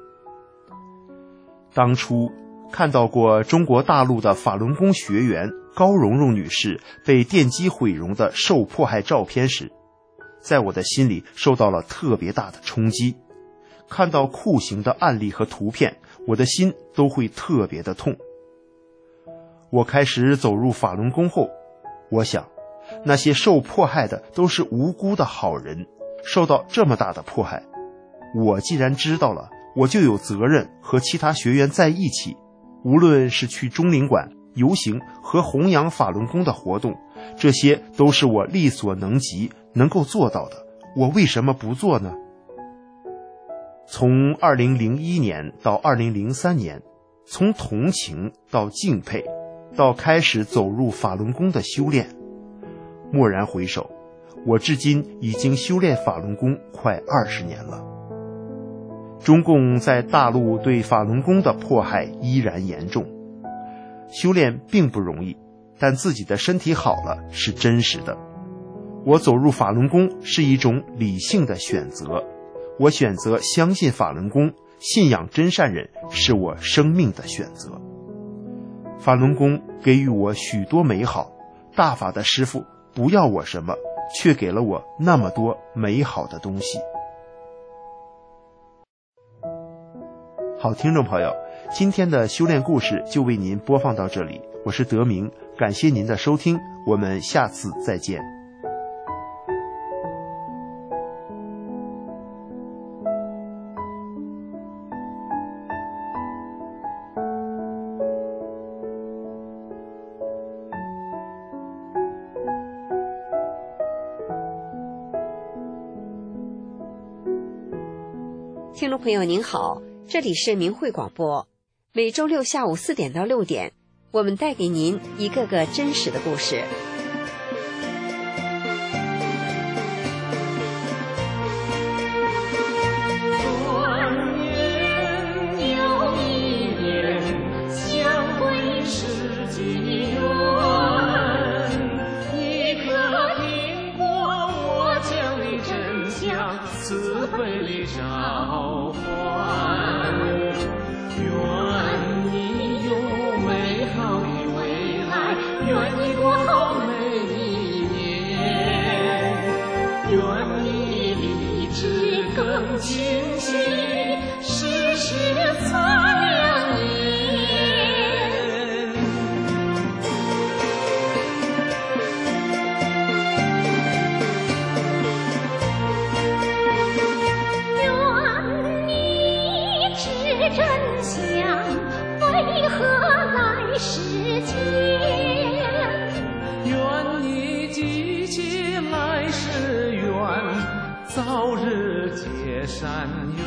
当初看到过中国大陆的法轮功学员高蓉蓉女士被电击毁容的受迫害照片时，在我的心里受到了特别大的冲击。看到酷刑的案例和图片，我的心都会特别的痛。我开始走入法轮功后，我想，那些受迫害的都是无辜的好人，受到这么大的迫害，我既然知道了，我就有责任和其他学员在一起，无论是去中领馆、游行和弘扬法轮功的活动，这些都是我力所能及能够做到的，我为什么不做呢？从2001年到2003年，从同情到敬佩，到开始走入法轮功的修炼，蓦然回首，我至今已经修炼法轮功快20年了。中共在大陆对法轮功的迫害依然严重，修炼并不容易，但自己的身体好了是真实的。我走入法轮功是一种理性的选择，我选择相信法轮功，信仰真善忍是我生命的选择。法轮功给予我许多美好，大法的师父不要我什么，却给了我那么多美好的东西。好，听众朋友，今天的修炼故事就为您播放到这里，我是德明，感谢您的收听，我们下次再见。 听众朋友您好，这里是明慧广播，每周六下午4点到6点，我们带给您一个个真实的故事。 早日结善缘，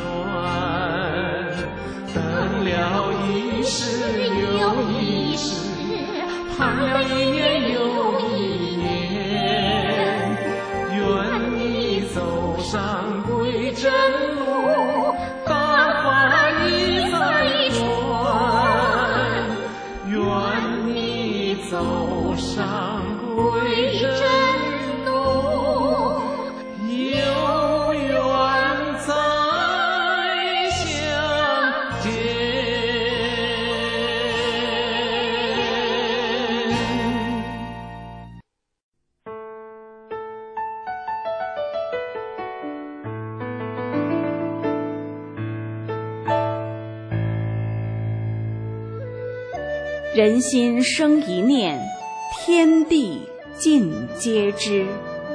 等了一世又一世，盼了一年又一年，愿你走上归真路，大法已在传，愿你走上归真路，有缘再相见。 人心生一念，天地尽皆知。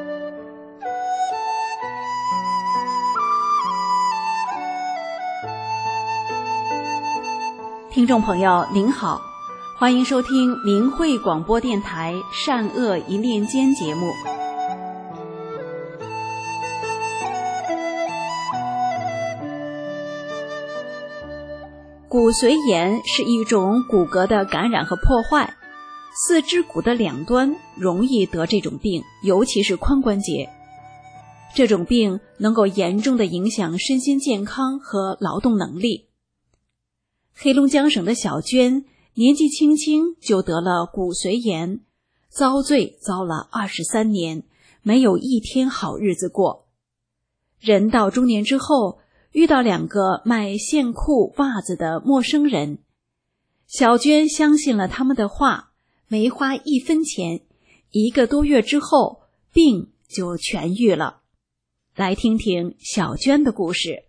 听众朋友您好，欢迎收听明慧广播电台善恶一念间节目。骨髓炎是一种骨骼的感染和破坏，四肢骨的两端容易得这种病，尤其是髋关节。这种病能够严重的影响身心健康和劳动能力。黑龙江省的小娟年纪轻轻就得了骨髓炎，遭罪遭了23年，没有一天好日子过。人到中年之后，遇到2个卖线裤袜子的陌生人，小娟相信了他们的话， 没花1分钱，1个多月之后病就痊愈了。来听听小娟的故事。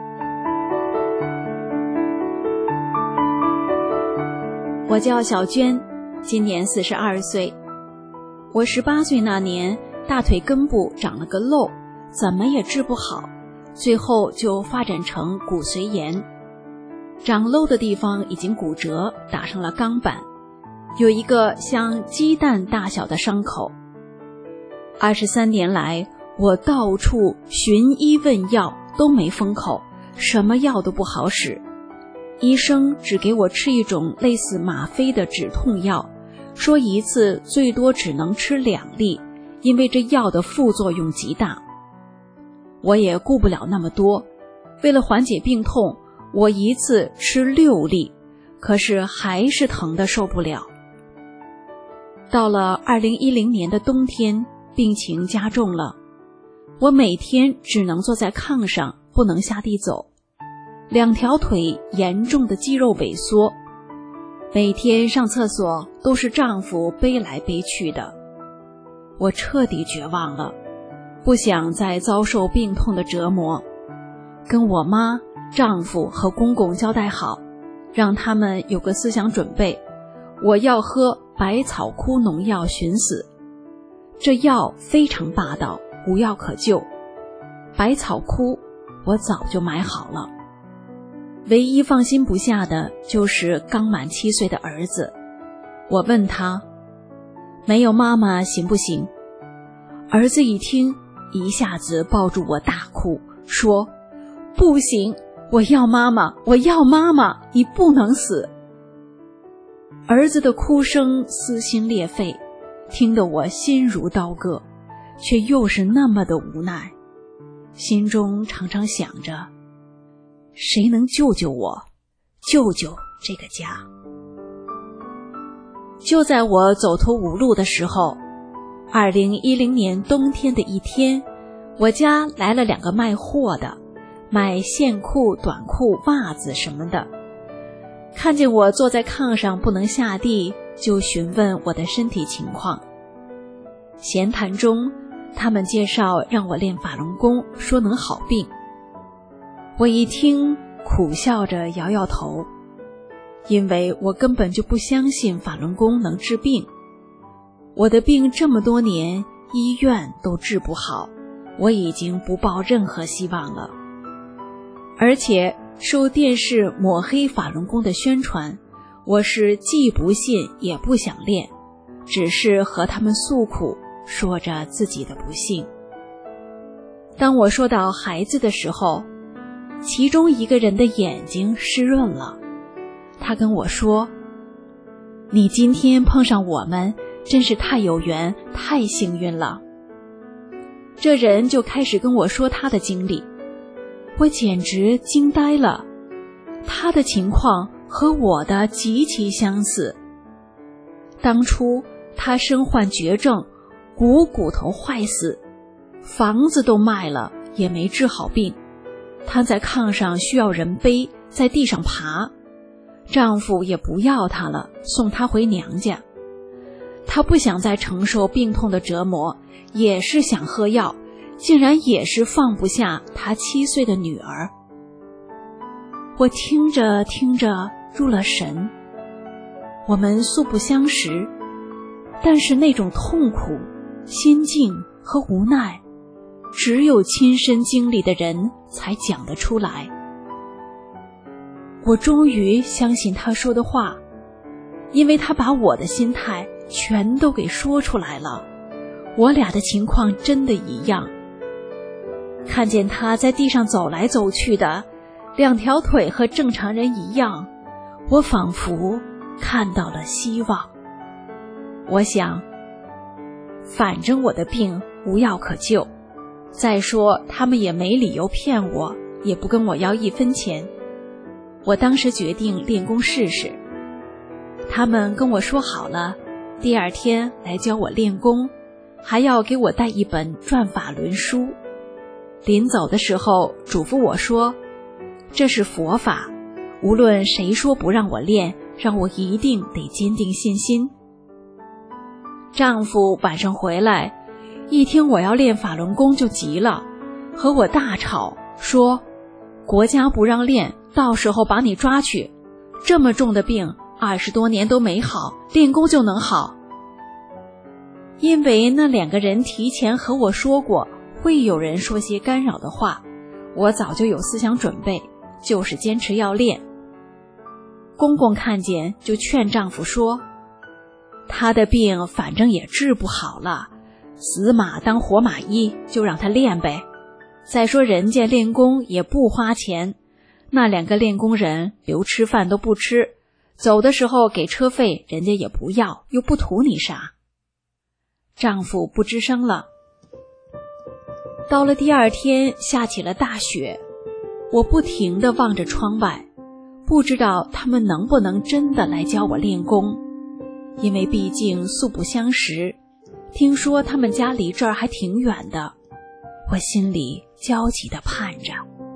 我叫小娟，今年42岁。我18岁那年，大腿根部长了个瘘，怎么也治不好，最后就发展成骨髓炎。长瘘的地方已经骨折，打上了钢板，有一个像鸡蛋大小的伤口。23年来，我到处寻医问药都没封口，什么药都不好使。医生只给我吃一种类似吗啡的止痛药，说一次最多只能吃2粒，因为这药的副作用极大。我也顾不了那么多，为了缓解病痛，我一次吃6粒，可是还是疼得受不了。到了2010年的冬天，病情加重了，我每天只能坐在炕上，不能下地走，2条腿严重的肌肉萎缩，每天上厕所都是丈夫背来背去的。我彻底绝望了，不想再遭受病痛的折磨，跟我妈、丈夫和公公交代好，让他们有个思想准备，我要喝百草枯农药寻死。这药非常霸道，无药可救。百草枯我早就买好了，唯一放心不下的就是刚满7岁的儿子。我问他，没有妈妈行不行？儿子一听，一下子抱住我大哭，说不行，我要妈妈，我要妈妈，你不能死。儿子的哭声撕心裂肺，听得我心如刀割，却又是那么的无奈，心中常常想着，谁能救救我，救救这个家。就在我走投无路的时候，2010年冬天的一天，我家来了2个卖货的，卖线裤、短裤、袜子什么的。看见我坐在炕上不能下地，就询问我的身体情况。闲谈中，他们介绍让我练法轮功，说能好病。我一听，苦笑着摇摇头，因为我根本就不相信法轮功能治病。我的病这么多年，医院都治不好，我已经不抱任何希望了。而且受电视抹黑法轮功的宣传，我是既不信也不想练，只是和他们诉苦，说着自己的不幸。当我说到孩子的时候，其中一个人的眼睛湿润了，他跟我说，你今天碰上我们真是太有缘，太幸运了。这人就开始跟我说他的经历，我简直惊呆了，他的情况和我的极其相似。当初他身患绝症，骨头坏死，房子都卖了也没治好病，瘫在炕上需要人背，在地上爬，丈夫也不要她了，送她回娘家。她不想再承受病痛的折磨，也是想喝药，竟然也是放不下她7岁的女儿。我听着听着入了神。我们素不相识，但是那种痛苦、心境和无奈，只有亲身经历的人才讲得出来。我终于相信他说的话，因为他把我的心态全都给说出来了，我俩的情况真的一样。看见他在地上走来走去的，2条腿和正常人一样，我仿佛看到了希望。我想，反正我的病无药可救，再说他们也没理由骗我，也不跟我要1分钱。我当时决定练功试试。他们跟我说好了，第2天来教我练功，还要给我带一本转法轮书。临走的时候嘱咐我说，这是佛法，无论谁说不让我练，让我一定得坚定信心。 丈夫晚上回来，一听我要练法轮功就急了，和我大吵，说国家不让练，到时候把你抓去，这么重的病20多年都没好，练功就能好。因为那2个人提前和我说过会有人说些干扰的话，我早就有思想准备，就是坚持要练。公公看见就劝丈夫说，他的病反正也治不好了，死马当活马医，就让他练呗。再说人家练功也不花钱，那2个练功人留吃饭都不吃，走的时候给车费人家也不要，又不图你啥。丈夫不吱声了。到了第2天，下起了大雪，我不停地望着窗外，不知道他们能不能真的来教我练功，因为毕竟素不相识，听说他们家离这儿还挺远的，我心里焦急地盼着。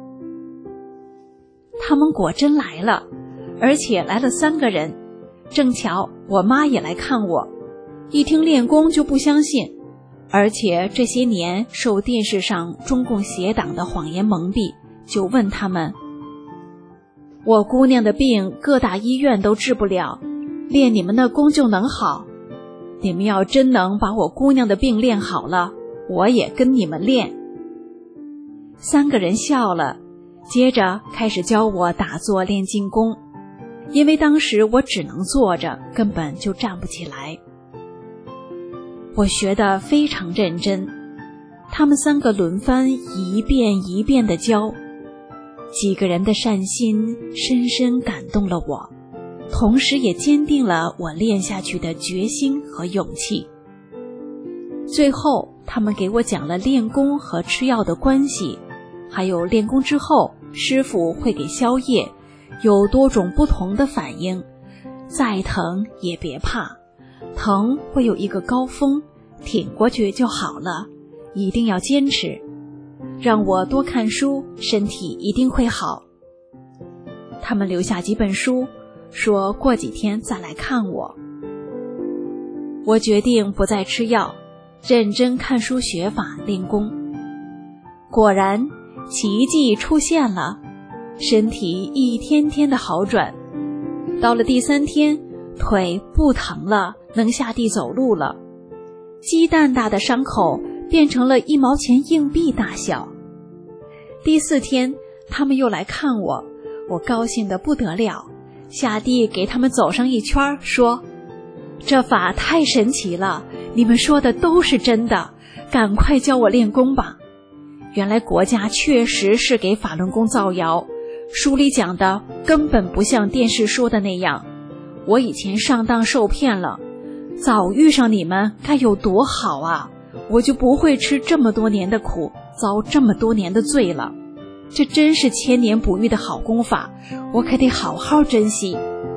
他们果真来了，而且来了3个人，正巧我妈也来看我，一听练功就不相信，而且这些年受电视上中共邪党的谎言蒙蔽，就问他们，我姑娘的病各大医院都治不了，练你们的功就能好，你们要真能把我姑娘的病练好了，我也跟你们练。3个人笑了，接着开始教我打坐练静功，因为当时我只能坐着，根本就站不起来。我学得非常认真，他们3个轮番一遍一遍地教，几个人的善心深深感动了我，同时也坚定了我练下去的决心和勇气。最后他们给我讲了练功和吃药的关系，还有练功之后师傅会给宵夜，有多种不同的反应，再疼也别怕，疼会有一个高峰，挺过去就好了，一定要坚持，让我多看书，身体一定会好。他们留下几本书，说过几天再来看我。我决定不再吃药，认真看书学法练功。果然奇迹出现了，身体一天天的好转，到了第3天，腿不疼了，能下地走路了，鸡蛋大的伤口变成了1毛钱硬币大小。第4天他们又来看我，我高兴得不得了，下地给他们走上一圈，说这法太神奇了，你们说的都是真的，赶快教我练功吧。原来国家确实是给法轮功造谣，书里讲的根本不像电视说的那样，我以前上当受骗了，早遇上你们该有多好啊，我就不会吃这么多年的苦，遭这么多年的罪了。这真是千年不遇的好功法，我可得好好珍惜。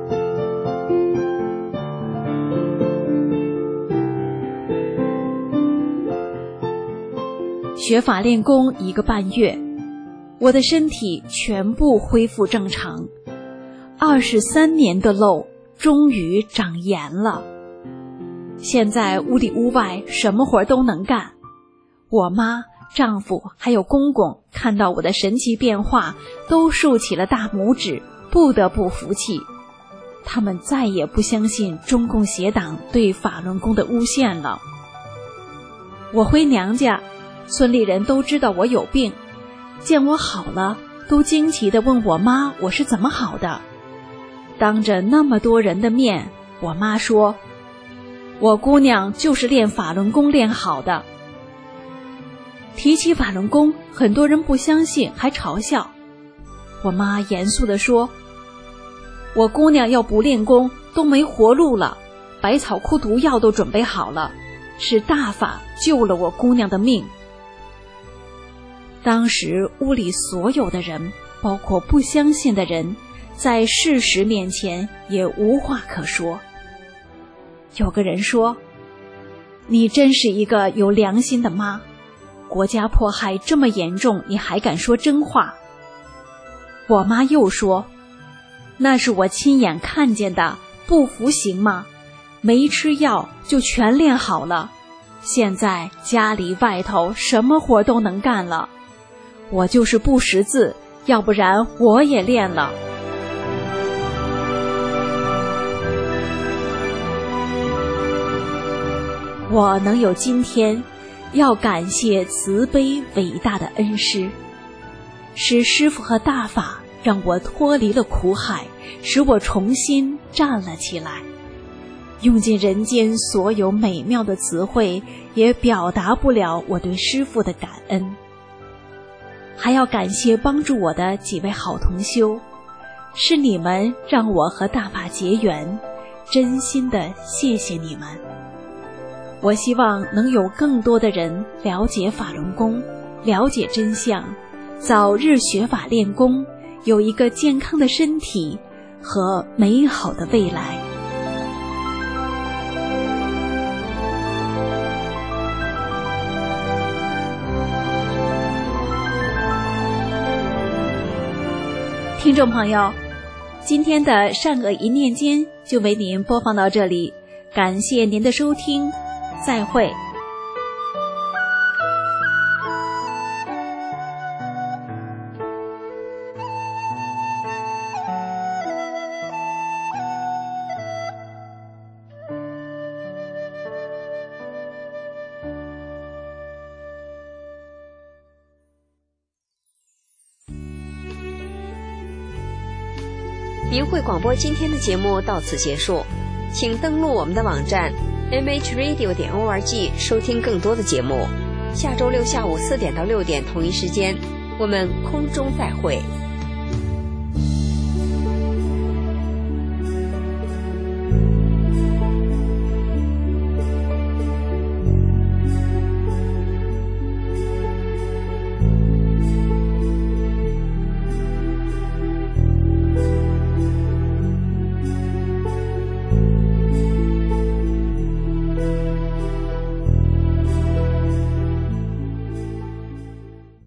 学法练功1个半月，我的身体全部恢复正常，23年的漏终于长颜了。现在屋里屋外什么活都能干，我妈、丈夫还有公公看到我的神奇变化，都竖起了大拇指，不得不服气。他们再也不相信中共邪党对法轮功的诬陷了。我回娘家，村里人都知道我有病，见我好了，都惊奇地问我妈我是怎么好的。当着那么多人的面，我妈说，我姑娘就是练法轮功练好的。提起法轮功，很多人不相信，还嘲笑。我妈严肃地说，我姑娘要不练功都没活路了，百草枯毒药都准备好了，是大法救了我姑娘的命。当时屋里所有的人，包括不相信的人，在事实面前也无话可说。有个人说，你真是一个有良心的妈，国家迫害这么严重，你还敢说真话。我妈又说，那是我亲眼看见的，不服行吗？ 没吃药就全练好了。现在家里外头什么活都能干了。我就是不识字，要不然我也练了。我能有今天，要感谢慈悲伟大的恩师，是师父和大法让我脱离了苦海，使我重新站了起来。用尽人间所有美妙的词汇，也表达不了我对师父的感恩。还要感谢帮助我的几位好同修，是你们让我和大法结缘，真心的谢谢你们。我希望能有更多的人了解法轮功，了解真相，早日学法练功，有一个健康的身体和美好的未来。听众朋友，今天的善恶一念间就为您播放到这里，感谢您的收听，再会。 明慧广播今天的节目到此结束，请登录我们的网站 mhradio.org 收听更多的节目。下周六下午4点到6点同一时间，我们空中再会。